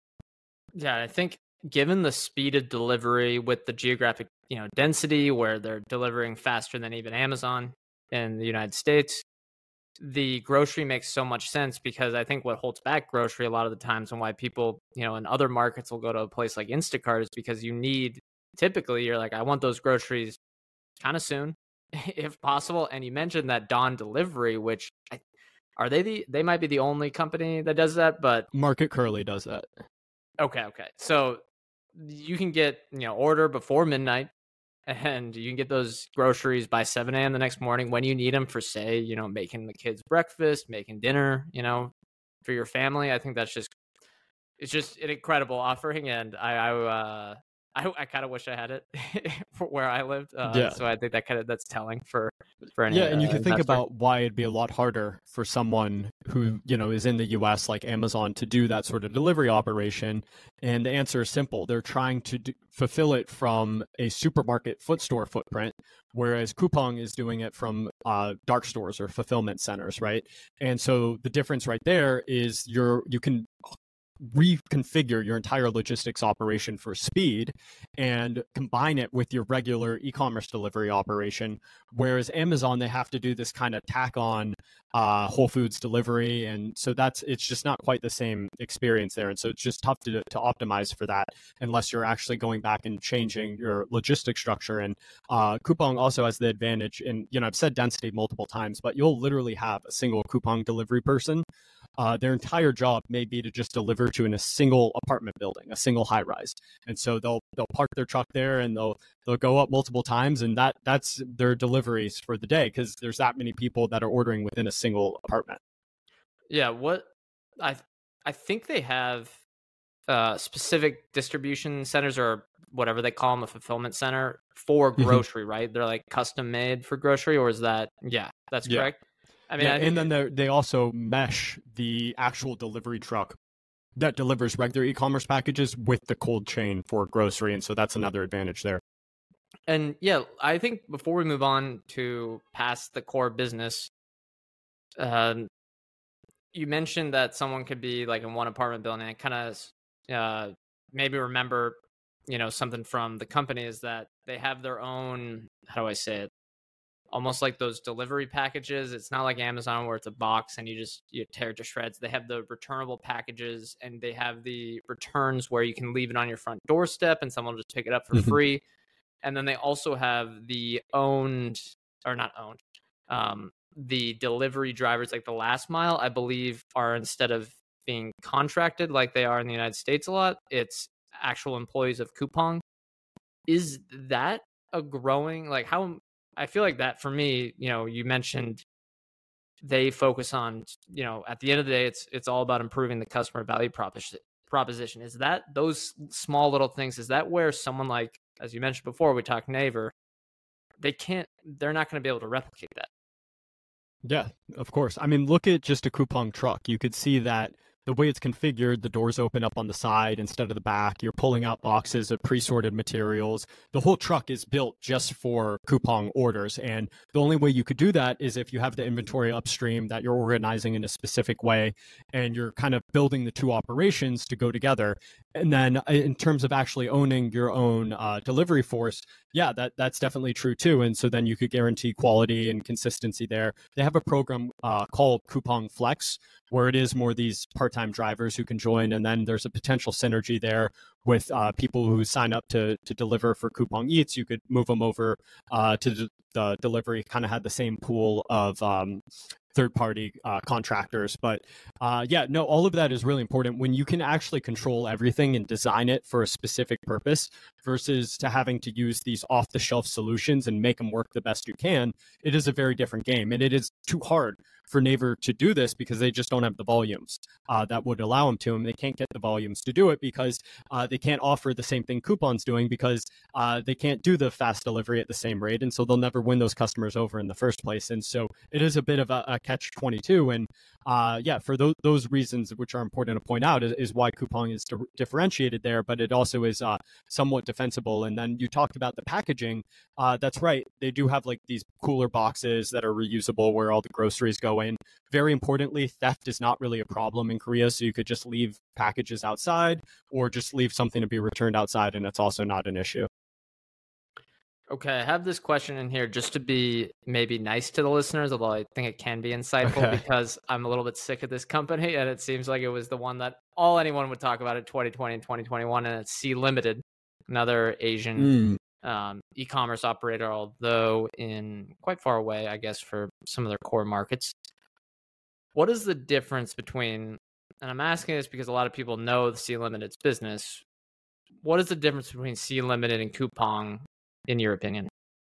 Yeah, I think given the speed of delivery with the geographic, you know, density where they're delivering faster than even Amazon in the United States, the grocery makes so much sense, because I think what holds back grocery a lot of the times and why people, you know, in other markets will go to a place like Instacart is because you need, typically you're like, I want those groceries kind of soon if possible. And you mentioned that Dawn Delivery, which I, are they the, they might be the only company that does that, but Market Curly does that. Okay. Okay. So you can get, you know, order before midnight, and you can get those groceries by seven a.m. the next morning when you need them for, say, you know, making the kids breakfast, making dinner, you know, for your family. I think that's just, it's just an incredible offering. And I, I, uh, I, I kind of wish I had it for where I lived. Uh, Yeah. So I think that kind of, that's telling for, for any, Yeah, and you uh, can think investor. about why it'd be a lot harder for someone who, you know, is in the U S like Amazon to do that sort of delivery operation. And the answer is simple. They're trying to do, fulfill it from a supermarket foot store footprint, whereas Coupang is doing it from uh, dark stores or fulfillment centers, right? And so the difference right there is you're you can reconfigure your entire logistics operation for speed and combine it with your regular e-commerce delivery operation. Whereas Amazon, they have to do this kind of tack on uh, Whole Foods delivery. And so that's, it's just not quite the same experience there. And so it's just tough to, to optimize for that unless you're actually going back and changing your logistic structure. And uh, Coupang also has the advantage, and, you know, I've said density multiple times, but you'll literally have a single Coupang delivery person. Uh, their entire job may be to just deliver to in a single apartment building, a single high rise, and so they'll they'll park their truck there and they'll they'll go up multiple times, and that that's their deliveries for the day because there's that many people that are ordering within a single apartment. Yeah, what I I think they have uh, specific distribution centers, or whatever they call them, a fulfillment center for grocery, right? They're like custom made for grocery, or is that? Yeah, that's Yeah. correct. I mean, Yeah, I think, and then they they also mesh the actual delivery truck that delivers regular e-commerce packages with the cold chain for grocery, and so that's another advantage there. and yeah, I think before we move on to past the core business, um, you mentioned that someone could be like in one apartment building. And kind of uh, maybe remember, you know, something from the company is that they have their own. How do I say it? Almost like those delivery packages. It's not like Amazon where it's a box and you just you tear it to shreds. They have the returnable packages, and they have the returns where you can leave it on your front doorstep and someone will just pick it up for Mhm. free. And then they also have the owned, or not owned, um, the delivery drivers, like the last mile, I believe, are, instead of being contracted like they are in the United States a lot, it's actual employees of Coupang. Is that a growing, like, how, I feel like that for me, you know, you mentioned they focus on, you know, at the end of the day, it's it's all about improving the customer value proposition. Proposition is that those small little things. Is that where someone like, as you mentioned before, we talked Naver, they can't, they're not going to be able to replicate that. Yeah, of course. I mean, look at just a Coupang truck. You could see that the way it's configured, the doors open up on the side instead of the back. You're pulling out boxes of pre-sorted materials. The whole truck is built just for Coupang orders. And the only way you could do that is if you have the inventory upstream that you're organizing in a specific way, and you're kind of building the two operations to go together. And then in terms of actually owning your own uh, delivery force, yeah, that, that's definitely true too. And so then you could guarantee quality and consistency there. They have a program uh, called Coupang Flex, where it is more these part-time drivers who can join. And then there's a potential synergy there with uh, people who sign up to to deliver for Coupang Eats. You could move them over uh, to the, the delivery. Kind of had the same pool of um, third-party uh, contractors. But uh, yeah, no, all of that is really important when you can actually control everything and design it for a specific purpose versus to having to use these off-the-shelf solutions and make them work the best you can. It is a very different game, and it is too hard for Naver to do this because they just don't have the volumes uh, that would allow them to, and they can't get the volumes to do it because uh, they can't offer the same thing Coupang's doing because uh, they can't do the fast delivery at the same rate, and so they'll never win those customers over in the first place. And so it is a bit of a, a catch twenty-two, and uh, yeah, for those those reasons, which are important to point out, is, is why Coupang is di- differentiated there, but it also is uh, somewhat defensible. And then you talked about the packaging. Uh, that's right. They do have like these cooler boxes that are reusable where all the groceries go in. Very importantly, theft is not really a problem in Korea, so you could just leave packages outside or just leave something to be returned outside, and it's also not an issue. Okay, I have this question in here just to be maybe nice to the listeners, although I think it can be insightful Okay. because I'm a little bit sick of this company, and it seems like it was the one that all anyone would talk about in twenty twenty and twenty twenty-one, and it's Sea Limited, another Asian Mm. um, e-commerce operator, although in quite far away, I guess, for some of their core markets. What is the difference between, and I'm asking this because a lot of people know the Sea Limited's business, what is the difference between Sea Limited and Coupang, in your opinion?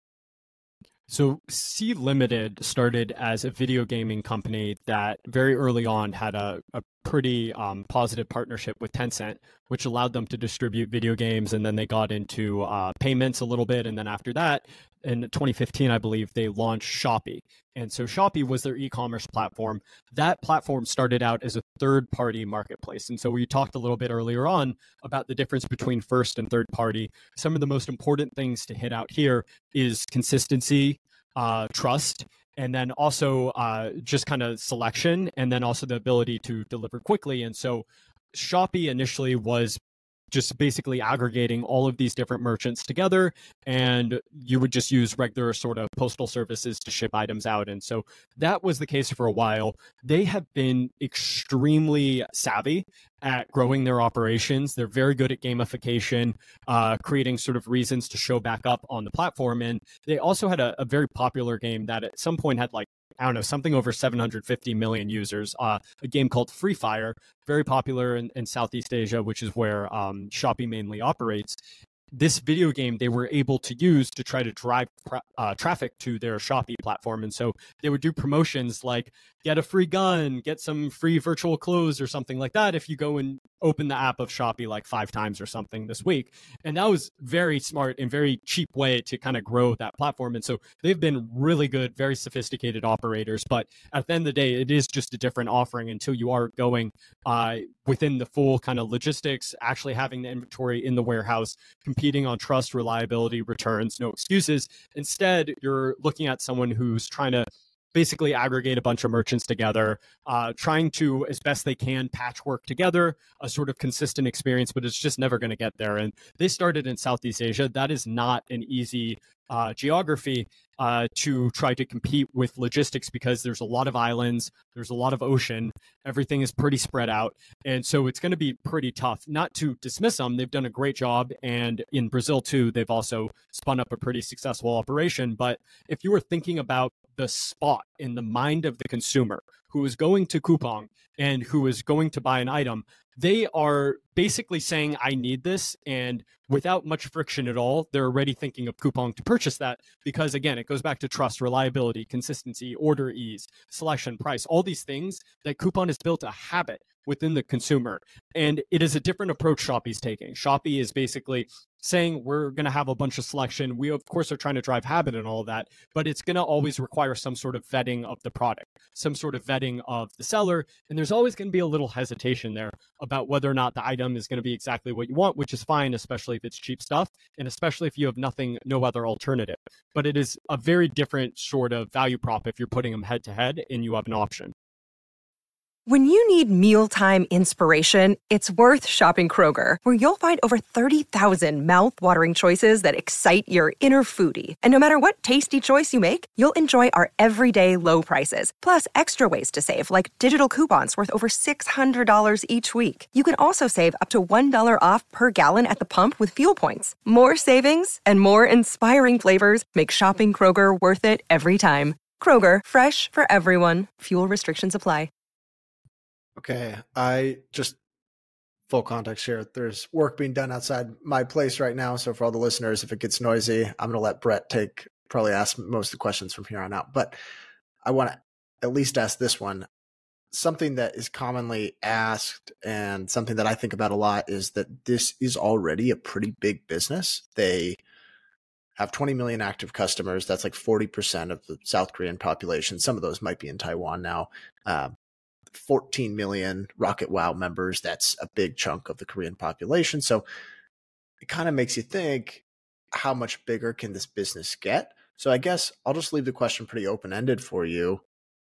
So Sea Limited started as a video gaming company that very early on had a, a pretty um, positive partnership with Tencent, which allowed them to distribute video games. And then they got into uh, payments a little bit. And then after that, in twenty fifteen, I believe, they launched Shopee. And so Shopee was their e-commerce platform. That platform started out as a third-party marketplace. And so we talked a little bit earlier on about the difference between first and third-party. Some of the most important things to hit out here is consistency, uh, trust, and then also uh, just kind of selection, and then also the ability to deliver quickly. And so Shopee initially was just basically aggregating all of these different merchants together, and you would just use regular sort of postal services to ship items out. And so that was the case for a while. They have been extremely savvy at growing their operations. They're very good at gamification, uh, creating sort of reasons to show back up on the platform. And they also had a, a very popular game that at some point had like, I don't know, something over seven hundred fifty million users, uh, a game called Free Fire, very popular in, in Southeast Asia, which is where um, Shopee mainly operates. This video game they were able to use to try to drive uh, traffic to their Shopee platform. And so they would do promotions like get a free gun, get some free virtual clothes or something like that if you go and open the app of Shopee like five times or something this week. And that was very smart and very cheap way to kind of grow that platform. And so they've been really good, very sophisticated operators. But at the end of the day, it is just a different offering until you are going uh, within the full kind of logistics, actually having the inventory in the warehouse, competing on trust, reliability, returns, no excuses. Instead, you're looking at someone who's trying to basically aggregate a bunch of merchants together, uh, trying to, as best they can, patchwork together a sort of consistent experience, but it's just never going to get there. And they started in Southeast Asia. That is not an easy uh, geography uh, to try to compete with logistics because there's a lot of islands, there's a lot of ocean, everything is pretty spread out. And so it's going to be pretty tough. Not to dismiss them, they've done a great job. And in Brazil, too, they've also spun up a pretty successful operation. But if you were thinking about the spot in the mind of the consumer who is going to Coupang and who is going to buy an item, they are basically saying, I need this. And without much friction at all, they're already thinking of Coupang to purchase that because, again, it goes back to trust, reliability, consistency, order ease, selection, price, all these things that Coupang has built a habit within the consumer. And it is a different approach Shopee's taking. Shopee is basically saying we're going to have a bunch of selection. We, of course, are trying to drive habit and all of that, but it's going to always require some sort of vetting of the product, some sort of vetting of the seller. And there's always going to be a little hesitation there about whether or not the item is going to be exactly what you want, which is fine, especially if it's cheap stuff, and especially if you have nothing, no other alternative. But it is a very different sort of value prop if you're putting them head to head and you have an option. When you need mealtime inspiration, it's worth shopping Kroger, where you'll find over thirty thousand mouth-watering choices that excite your inner foodie. And no matter what tasty choice you make, you'll enjoy our everyday low prices, plus extra ways to save, like digital coupons worth over six hundred dollars each week. You can also save up to one dollar off per gallon at the pump with fuel points. More savings and more inspiring flavors make shopping Kroger worth it every time. Kroger, fresh for everyone. Fuel restrictions apply. Okay, I just full context here. There's work being done outside my place right now. So for all the listeners, if it gets noisy, I'm going to let Brett take, probably ask most of the questions from here on out. But I want to at least ask this one. Something that is commonly asked and something that I think about a lot is that this is already a pretty big business. They have twenty million active customers. That's like forty percent of the South Korean population. Some of those might be in Taiwan now. Um, fourteen million Rocket Wow members. That's a big chunk of the Korean population. So it kind of makes you think, how much bigger can this business get? So I guess I'll just leave the question pretty open-ended for you.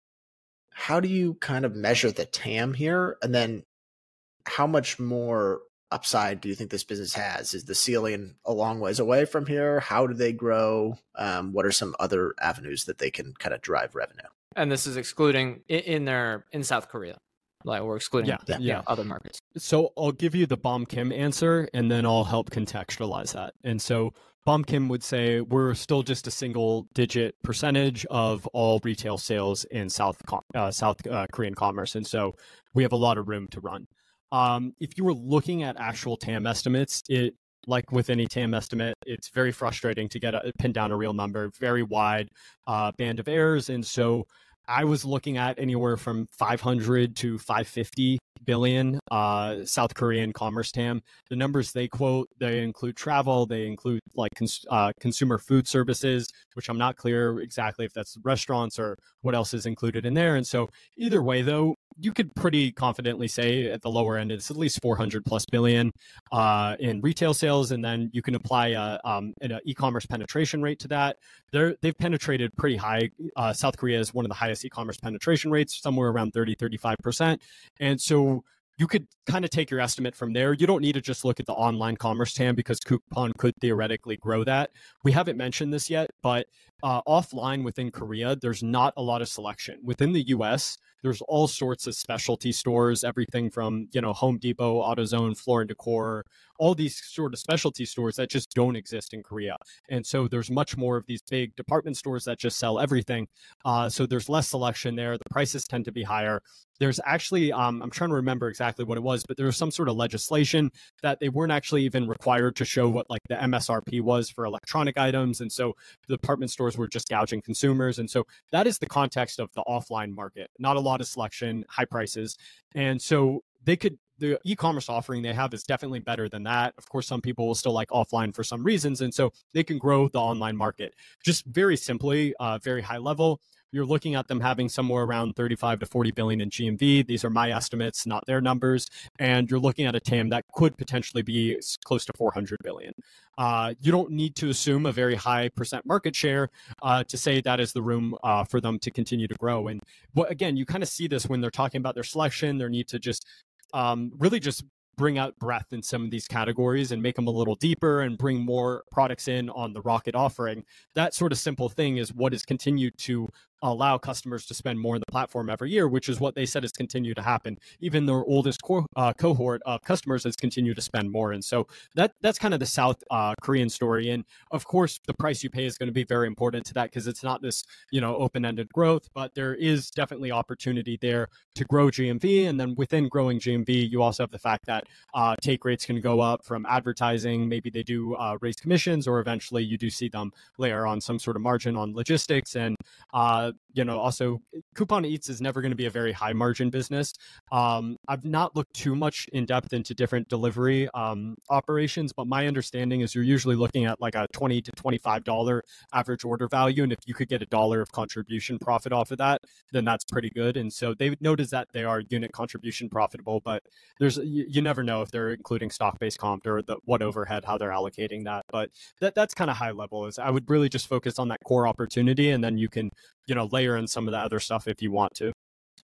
How do you kind of measure the T A M here? And then how much more upside do you think this business has? Is the ceiling a long ways away from here? How do they grow? Um, what are some other avenues that they can kind of drive revenue? And this is excluding in, in their in South Korea, like we're excluding yeah, yeah, yeah. other markets. So I'll give you the Bom Kim answer, and then I'll help contextualize that. And so Bom Kim would say we're still just a single-digit percentage of all retail sales in South uh, South uh, Korean commerce, and so we have a lot of room to run. Um, if you were looking at actual T A M estimates, it like with any T A M estimate, it's very frustrating to get a pin down a real number, very wide uh, band of errors. And so I was looking at anywhere from five hundred to five hundred fifty billion uh, South Korean commerce T A M. The numbers they quote, they include travel, they include like cons- uh, consumer food services, which I'm not clear exactly if that's restaurants or what else is included in there. And so either way, though, you could pretty confidently say at the lower end, it's at least four hundred plus billion uh, in retail sales. And then you can apply a, um, an e-commerce penetration rate to that. They're, they've penetrated pretty high. Uh, South Korea is one of the highest e-commerce penetration rates, somewhere around thirty, thirty-five percent. And so you could kind of take your estimate from there. You don't need to just look at the online commerce T A M because Coupon could theoretically grow that. We haven't mentioned this yet, but uh, offline within Korea, there's not a lot of selection. Within the U S, there's all sorts of specialty stores, everything from, you know, Home Depot, AutoZone, Floor and Decor, all these sort of specialty stores that just don't exist in Korea. And so there's much more of these big department stores that just sell everything. Uh, so there's less selection there. The prices tend to be higher. There's actually, um, I'm trying to remember exactly what it was, but there was some sort of legislation that they weren't actually even required to show what like the M S R P was for electronic items. And so the department stores were just gouging consumers. And so that is the context of the offline market. Not a lot of selection, high prices. And so they could, the e-commerce offering they have is definitely better than that. Of course, some people will still like offline for some reasons. And so they can grow the online market. Just very simply, uh, very high level. You're looking at them having somewhere around thirty-five to forty billion in G M V. These are my estimates, not their numbers. And you're looking at a T A M that could potentially be close to four hundred billion. Uh, you don't need to assume a very high percent market share uh, to say that is the room uh, for them to continue to grow. And what, again, you kind of see this when they're talking about their selection, their need to just um, really just bring out breadth in some of these categories and make them a little deeper and bring more products in on the Rocket offering. That sort of simple thing is what has continued to allow customers to spend more on the platform every year, which is what they said has continued to happen. Even their oldest co- uh, cohort of customers has continued to spend more. And so that that's kind of the South uh, Korean story. And of course, the price you pay is going to be very important to that because it's not this, you know, open-ended growth, but there is definitely opportunity there to grow G M V. And then within growing G M V, you also have the fact that uh, take rates can go up from advertising. Maybe they do uh, raise commissions, or eventually you do see them layer on some sort of margin on logistics. And uh, you know, also Coupon Eats is never going to be a very high margin business. Um, I've not looked too much in depth into different delivery um, operations, but my understanding is you're usually looking at like a twenty to twenty-five dollars average order value. And if you could get a dollar of contribution profit off of that, then that's pretty good. And so they've noticed that they are unit contribution profitable, but there's, you, you never know if they're including stock-based comp or the, what overhead, how they're allocating that. But that that's kind of high level. Is I would really just focus on that core opportunity, and then you can, you know, layer in some of the other stuff if you want to.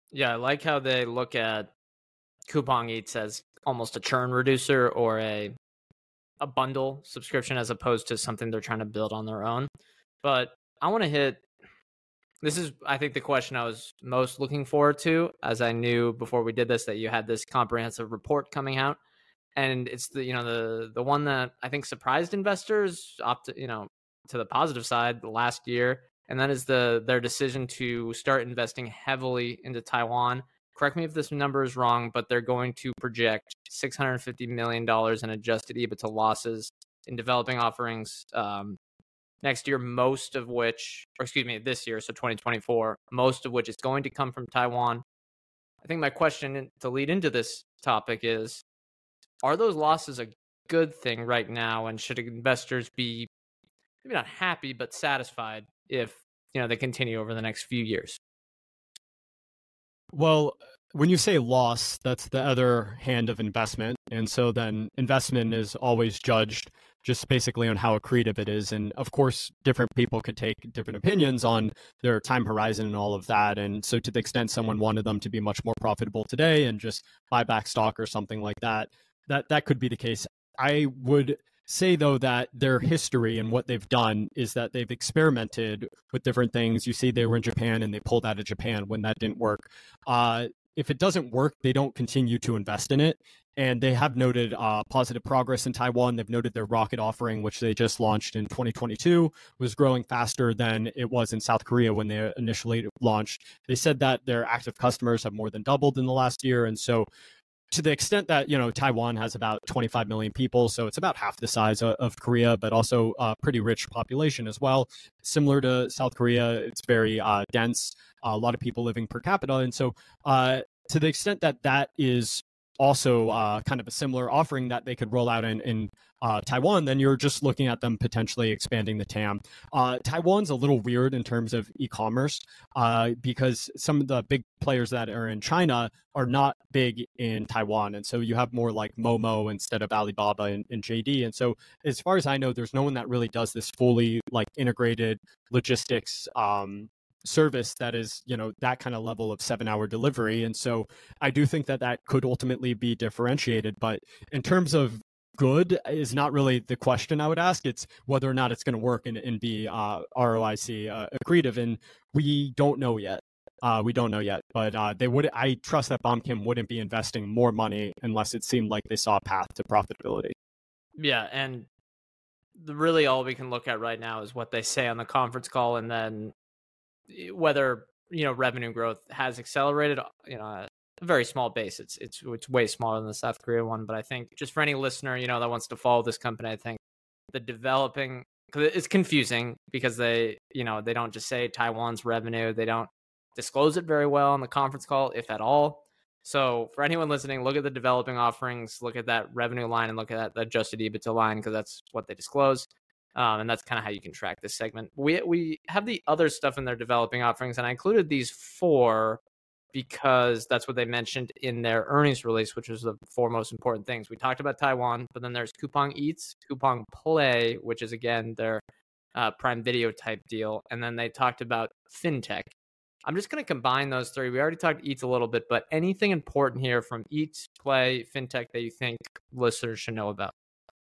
Yeah, I like how they look at Coupang Eats as almost a churn reducer or a a bundle subscription as opposed to something they're trying to build on their own. But I want to hit this is, I think, the question I was most looking forward to, as I knew before we did this that you had this comprehensive report coming out. And it's the, you know, the the one that I think surprised investors up to, you know, to the positive side last year. And that is the their decision to start investing heavily into Taiwan. Correct me if this number is wrong, but they're going to project six hundred fifty million dollars in adjusted EBITDA losses in developing offerings um, next year, most of which, or excuse me, this year, so twenty twenty-four, most of which is going to come from Taiwan. I think my question to lead into this topic is, are those losses a good thing right now? And should investors be maybe not happy, but satisfied if, you know, they continue over the next few years? Well, when you say loss, that's the other hand of investment. And so then investment is always judged just basically on how accretive it is. And of course, different people could take different opinions on their time horizon and all of that. And so to the extent someone wanted them to be much more profitable today and just buy back stock or something like that, that, that could be the case. I would say, though, that their history and what they've done is that they've experimented with different things. You see, they were in Japan and they pulled out of Japan when that didn't work. Uh, if it doesn't work, they don't continue to invest in it. And they have noted uh, positive progress in Taiwan. They've noted their rocket offering, which they just launched in twenty twenty-two, was growing faster than it was in South Korea when they initially launched. They said that their active customers have more than doubled in the last year. And so to the extent that, you know, Taiwan has about twenty-five million people, so it's about half the size of, of Korea, but also a pretty rich population as well. Similar to South Korea, it's very uh, dense, a lot of people living per capita. And so uh, to the extent that that is also uh, kind of a similar offering that they could roll out in, in uh, Taiwan, then you're just looking at them potentially expanding the T A M. Uh, Taiwan's a little weird in terms of e-commerce uh, because some of the big players that are in China are not big in Taiwan. And so you have more like Momo instead of Alibaba and, and J D. And so as far as I know, there's no one that really does this fully like integrated logistics um, service that is, you know, that kind of level of seven hour delivery. And so I do think that that could ultimately be differentiated. But in terms of good is not really the question I would ask. It's whether or not it's going to work and, and be uh, R O I C uh, accretive. And we don't know yet. Uh, we don't know yet, but uh, they would. I trust that Bumkim wouldn't be investing more money unless it seemed like they saw a path to profitability. Yeah, and the, really all we can look at right now is what they say on the conference call, and then whether, you know, revenue growth has accelerated. You know, a very small base. It's it's it's way smaller than the South Korea one, but I think just for any listener, you know, that wants to follow this company, I think the developing, because it's confusing because they, you know, they don't just say Taiwan's revenue. They don't disclose it very well on the conference call, if at all. So for anyone listening, look at the developing offerings, look at that revenue line, and look at that the adjusted EBITDA line, because that's what they disclose. Um, and that's kind of how you can track this segment. We we have the other stuff in their developing offerings, and I included these four because that's what they mentioned in their earnings release, which was the four most important things. We talked about Taiwan, but then there's Coupang Eats, Coupang Play, which is, again, their uh, Prime Video type deal. And then they talked about FinTech. I'm just going to combine those three. We already talked Eats a little bit, but anything important here from Eats, Play, FinTech that you think listeners should know about?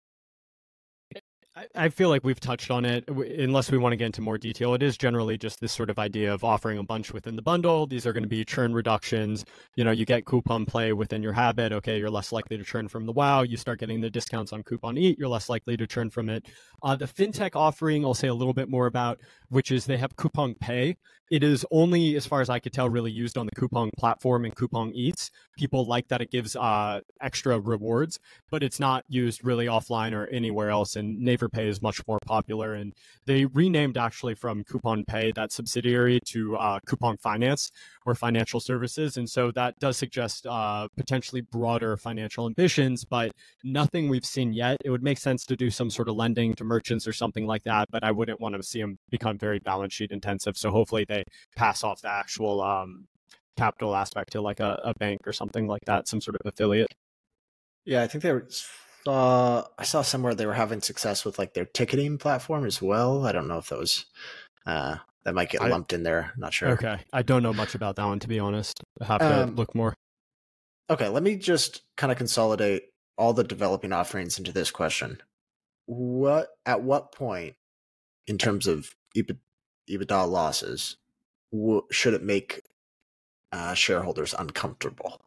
I feel like we've touched on it. Unless we want to get into more detail, it is generally just this sort of idea of offering a bunch within the bundle. These are going to be churn reductions. You know, you get Coupang Play within your habit. Okay, you're less likely to churn from the WOW. You start getting the discounts on Coupang Eat, you're less likely to churn from it. Uh, the FinTech offering, I'll say a little bit more about, which is they have Coupang Pay. It is only, as far as I could tell, really used on the Coupang platform and Coupang Eats. People like that it gives uh, extra rewards, but it's not used really offline or anywhere else. And Naver Pay is much more popular. And they renamed actually from Coupang Pay, that subsidiary, to uh, Coupang Finance or Financial Services. And so that does suggest uh, potentially broader financial ambitions, but nothing we've seen yet. It would make sense to do some sort of lending to merchants or something like that, but I wouldn't want to see them become very balance sheet intensive. So hopefully they pass off the actual um, capital aspect to like a, a bank or something like that, some sort of affiliate. Yeah, I think they were, uh, I saw somewhere they were having success with like their ticketing platform as well. I don't know if that was uh, that might get I, lumped in there. Not sure. Okay. I don't know much about that one, to be honest. I have to Um, look more. Okay, let me just kind of consolidate all the developing offerings into this question. What at what point, in terms of EBITDA losses, w- should it make uh, shareholders uncomfortable?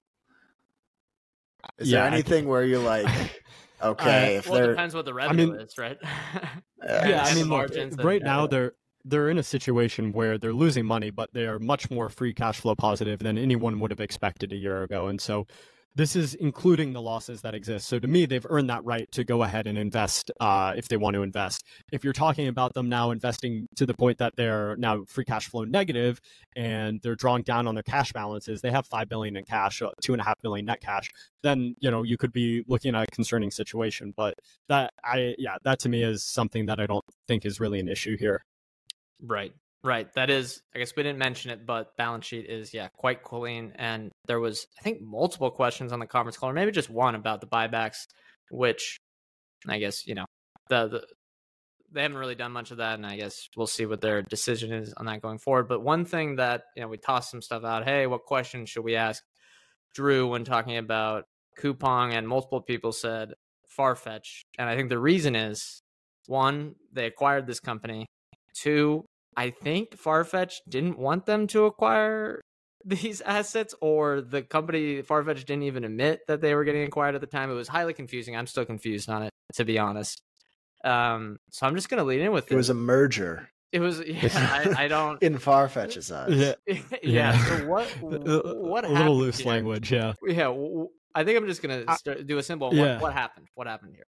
Is Yeah, there I- anything where you're like, okay, Uh, if Well, it they're depends what the revenue mean- is, right? Uh, Yeah, I And the mean, look, margins right and- now they're they're in a situation where they're losing money, but they are much more free cash flow positive than anyone would have expected a year ago. And so this is including the losses that exist. So to me, they've earned that right to go ahead and invest uh, if they want to invest. If you're talking about them now investing to the point that they're now free cash flow negative and they're drawing down on their cash balances, they have five billion in cash, uh, two and a half billion net cash, then, you know, you could be looking at a concerning situation. But that, I, yeah, that to me is something that I don't think is really an issue here. Right, right. That is, I guess we didn't mention it, but balance sheet is, yeah, quite clean. And there was, I think, multiple questions on the conference call, or maybe just one about the buybacks, which I guess, you know, the, the they haven't really done much of that. And I guess we'll see what their decision is on that going forward. But one thing that, you know, we tossed some stuff out. Hey, what question should we ask Drew when talking about Coupang? And multiple people said Farfetch. And I think the reason is, one, they acquired this company. Two, I think Farfetch didn't want them to acquire these assets, or the company Farfetch didn't even admit that they were getting acquired at the time. It was highly confusing. I'm still confused on it, to be honest. Um, so I'm just going to lead in with it it. was a merger It was, yeah, I, I don't. in Farfetch's eyes. yeah, Yeah. So what, what a happened little loose here? language, yeah. Yeah. w- I think I'm just going I- to do a simple, yeah. what, what happened? What happened here?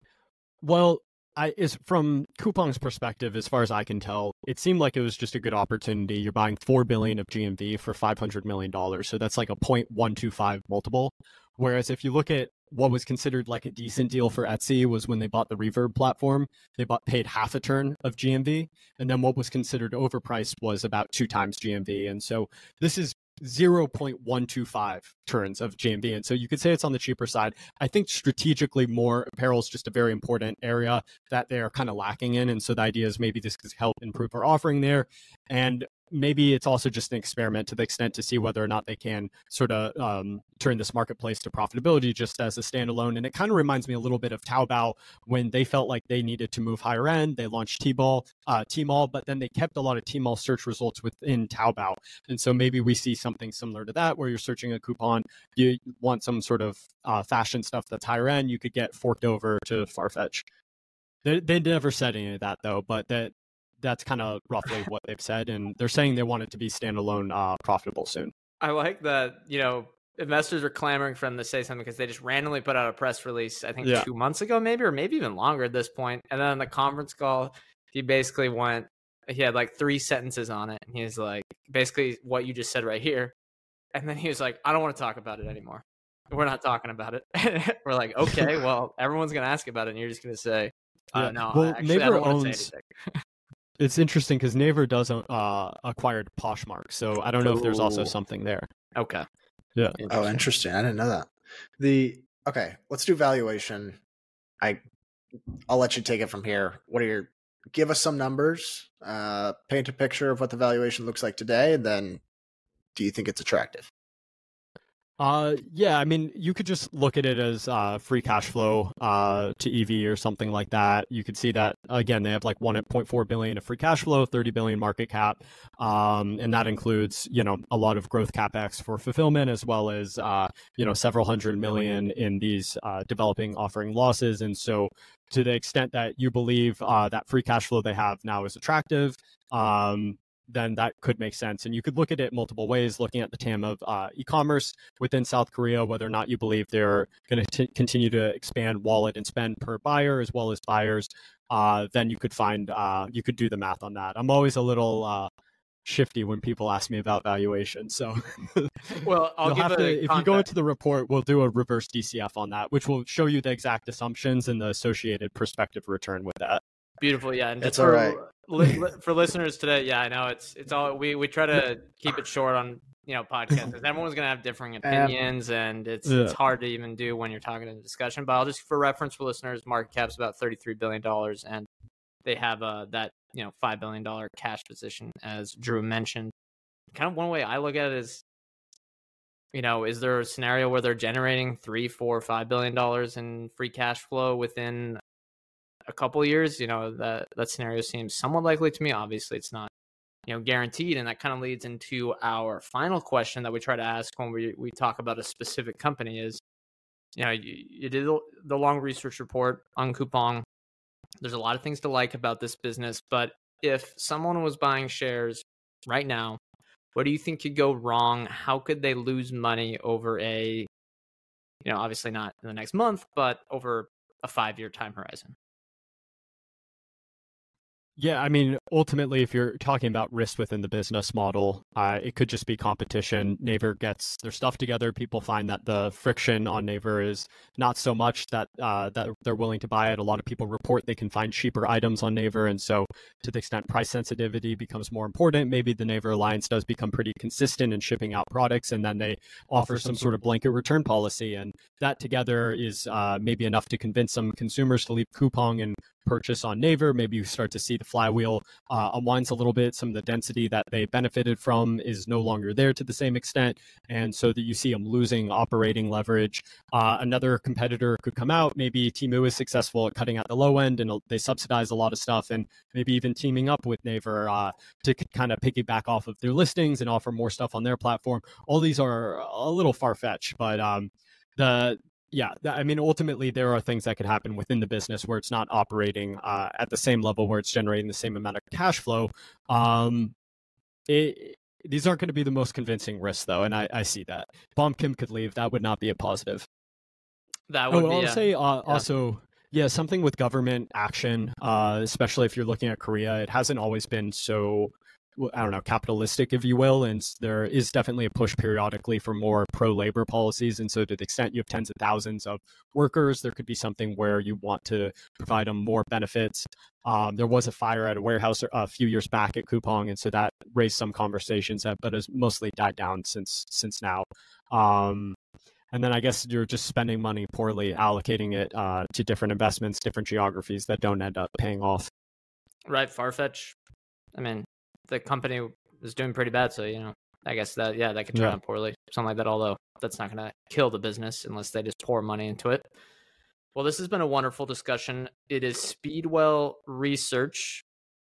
Well, I is from Coupang's perspective, as far as I can tell, it seemed like it was just a good opportunity. You're buying four billion of G M V for five hundred million dollars, so that's like a zero point one two five multiple. Whereas if you look at what was considered like a decent deal for Etsy was when they bought the Reverb platform, they bought paid half a turn of G M V, and then what was considered overpriced was about two times G M V. And so this is zero point one two five turns of G M V. And so you could say it's on the cheaper side. I think strategically more apparel is just a very important area that they're kind of lacking in. And so the idea is maybe this could help improve our offering there. And maybe it's also just an experiment to the extent to see whether or not they can sort of um, turn this marketplace to profitability just as a standalone. And it kind of reminds me a little bit of Taobao when they felt like they needed to move higher end. They launched Tmall, uh, Tmall, but then they kept a lot of Tmall search results within Taobao. And so maybe we see something similar to that where you're searching a coupon, you want some sort of uh, fashion stuff that's higher end, you could get forked over to Farfetch. They, they never said any of that though, but that that's kind of roughly what they've said. And they're saying they want it to be standalone uh, profitable soon. I like that, you know, investors are clamoring for them to say something because they just randomly put out a press release, I think Yeah. two months ago, maybe, or maybe even longer at this point. And then on the conference call, he basically went, he had like three sentences on it. And he was like, basically what you just said right here. And then he was like, I don't want to talk about it anymore. We're not talking about it. We're like, okay, well, everyone's going to ask about it. And you're just going to say, uh, Yeah. no, Well, actually, I Naver don't want to owns- say anything. It's interesting because Naver does uh, acquired Poshmark. So I don't know if there's also Ooh. something there. Okay. Yeah. Oh, interesting. I didn't know that. The okay, let's do valuation. I I'll let you take it from here. What are your give us some numbers, uh, paint a picture of what the valuation looks like today, and then do you think it's attractive? Uh, yeah, I mean, you could just look at it as uh, free cash flow uh, to E V or something like that. You could see that, again, they have like one point four billion of free cash flow, thirty billion market cap. Um, and that includes, you know, a lot of growth capex for fulfillment, as well as, uh, you know, several hundred million in these uh, developing offering losses. And so to the extent that you believe uh, that free cash flow they have now is attractive, um, then that could make sense. And you could look at it multiple ways, looking at the T A M of uh, e-commerce within South Korea, whether or not you believe they're going to continue to expand wallet and spend per buyer as well as buyers. Uh, then you could find, uh, you could do the math on that. I'm always a little uh, shifty when people ask me about valuation. So Well, I'll you'll give have a to, if you go context. into the report, we'll do a reverse D C F on that, which will show you the exact assumptions and the associated prospective return with that. Beautiful, yeah. And It's just for, all right. li- li- for listeners today, yeah, I know it's it's all we we try to keep it short on you know podcasts because everyone's gonna have differing opinions, and it's Yeah. it's hard to even do when you're talking in a discussion. But I'll just for reference for listeners, market cap's about thirty three billion dollars, and they have uh, that, you know, five billion dollars cash position, as Drew mentioned. Kind of one way I look at it is, you know, is there a scenario where they're generating three, four, five billion dollars in free cash flow within a couple of years? You know, that that scenario seems somewhat likely to me. Obviously, it's not, you know, guaranteed, and that kind of leads into our final question that we try to ask when we we talk about a specific company. Is, you know, you, you did the long research report on Coupang. There's a lot of things to like about this business, but if someone was buying shares right now, what do you think could go wrong? How could they lose money over a, you know, obviously not in the next month, but over a five-year time horizon? Yeah, I mean, ultimately, if you're talking about risk within the business model, uh, it could just be competition. Naver gets their stuff together. People find that the friction on Naver is not so much that uh, that they're willing to buy it. A lot of people report they can find cheaper items on Naver, and so to the extent price sensitivity becomes more important, maybe the Naver Alliance does become pretty consistent in shipping out products, and then they offer some sort of blanket return policy, and that together is uh, maybe enough to convince some consumers to leave Coupang and purchase on Naver. Maybe you start to see the flywheel uh, unwinds a little bit. Some of the density that they benefited from is no longer there to the same extent, and so that you see them losing operating leverage. Uh, another competitor could come out. Maybe Temu is successful at cutting out the low end, and they subsidize a lot of stuff, and maybe even teaming up with Naver uh, to kind of piggyback off of their listings and offer more stuff on their platform. All these are a little far-fetched, but um, the Yeah, I mean, ultimately, there are things that could happen within the business where it's not operating uh, at the same level, where it's generating the same amount of cash flow. Um, it, these aren't going to be the most convincing risks, though, and I, I see that. Bomb Kim could leave. That would not be a positive. That would oh, be, I'll yeah. say uh, yeah. also, yeah, something with government action, uh, especially if you're looking at Korea. It hasn't always been so, I don't know, capitalistic, if you will. And there is definitely a push periodically for more pro-labor policies. And so to the extent you have tens of thousands of workers, there could be something where you want to provide them more benefits. Um, there was a fire at a warehouse a few years back at Coupang, and so that raised some conversations, but has mostly died down since since now. Um, and then I guess you're just spending money poorly, allocating it uh, to different investments, different geographies that don't end up paying off. Right, Farfetch. I mean, the company is doing pretty bad, so, you know, I guess that, yeah, that could turn Yeah. out poorly, something like that, although that's not going to kill the business unless they just pour money into it. Well, this has been a wonderful discussion. It is Speedwell Research.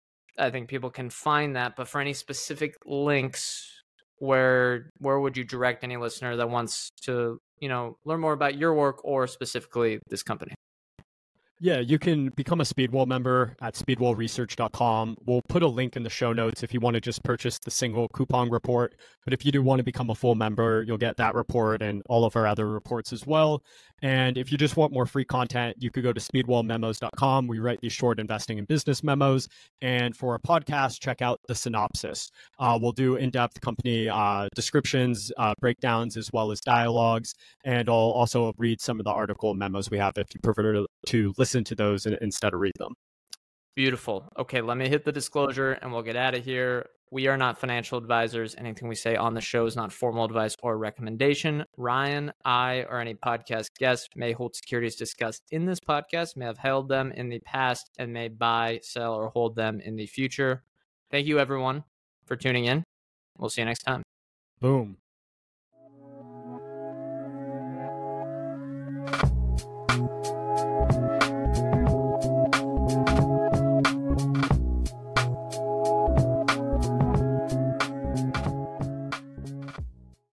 I think people can find that, but for any specific links, where where would you direct any listener that wants to, you know, learn more about your work or specifically this company? Yeah, you can become a Speedwell member at speedwell research dot com. We'll put a link in the show notes if you want to just purchase the single Coupang report. But if you do want to become a full member, you'll get that report and all of our other reports as well. And if you just want more free content, you could go to speedwell memos dot com. We write these short investing and business memos. And for a podcast, check out the synopsis. Uh, we'll do in-depth company uh, descriptions, uh, breakdowns, as well as dialogues. And I'll also read some of the article memos we have if you prefer to, to listen to those instead of read them. Beautiful. Okay, let me hit the disclosure and we'll get out of here. We are not financial advisors. Anything we say on the show is not formal advice or recommendation. Ryan, I, or any podcast guest may hold securities discussed in this podcast, may have held them in the past, and may buy, sell, or hold them in the future. Thank you, everyone, for tuning in. We'll see you next time. Boom.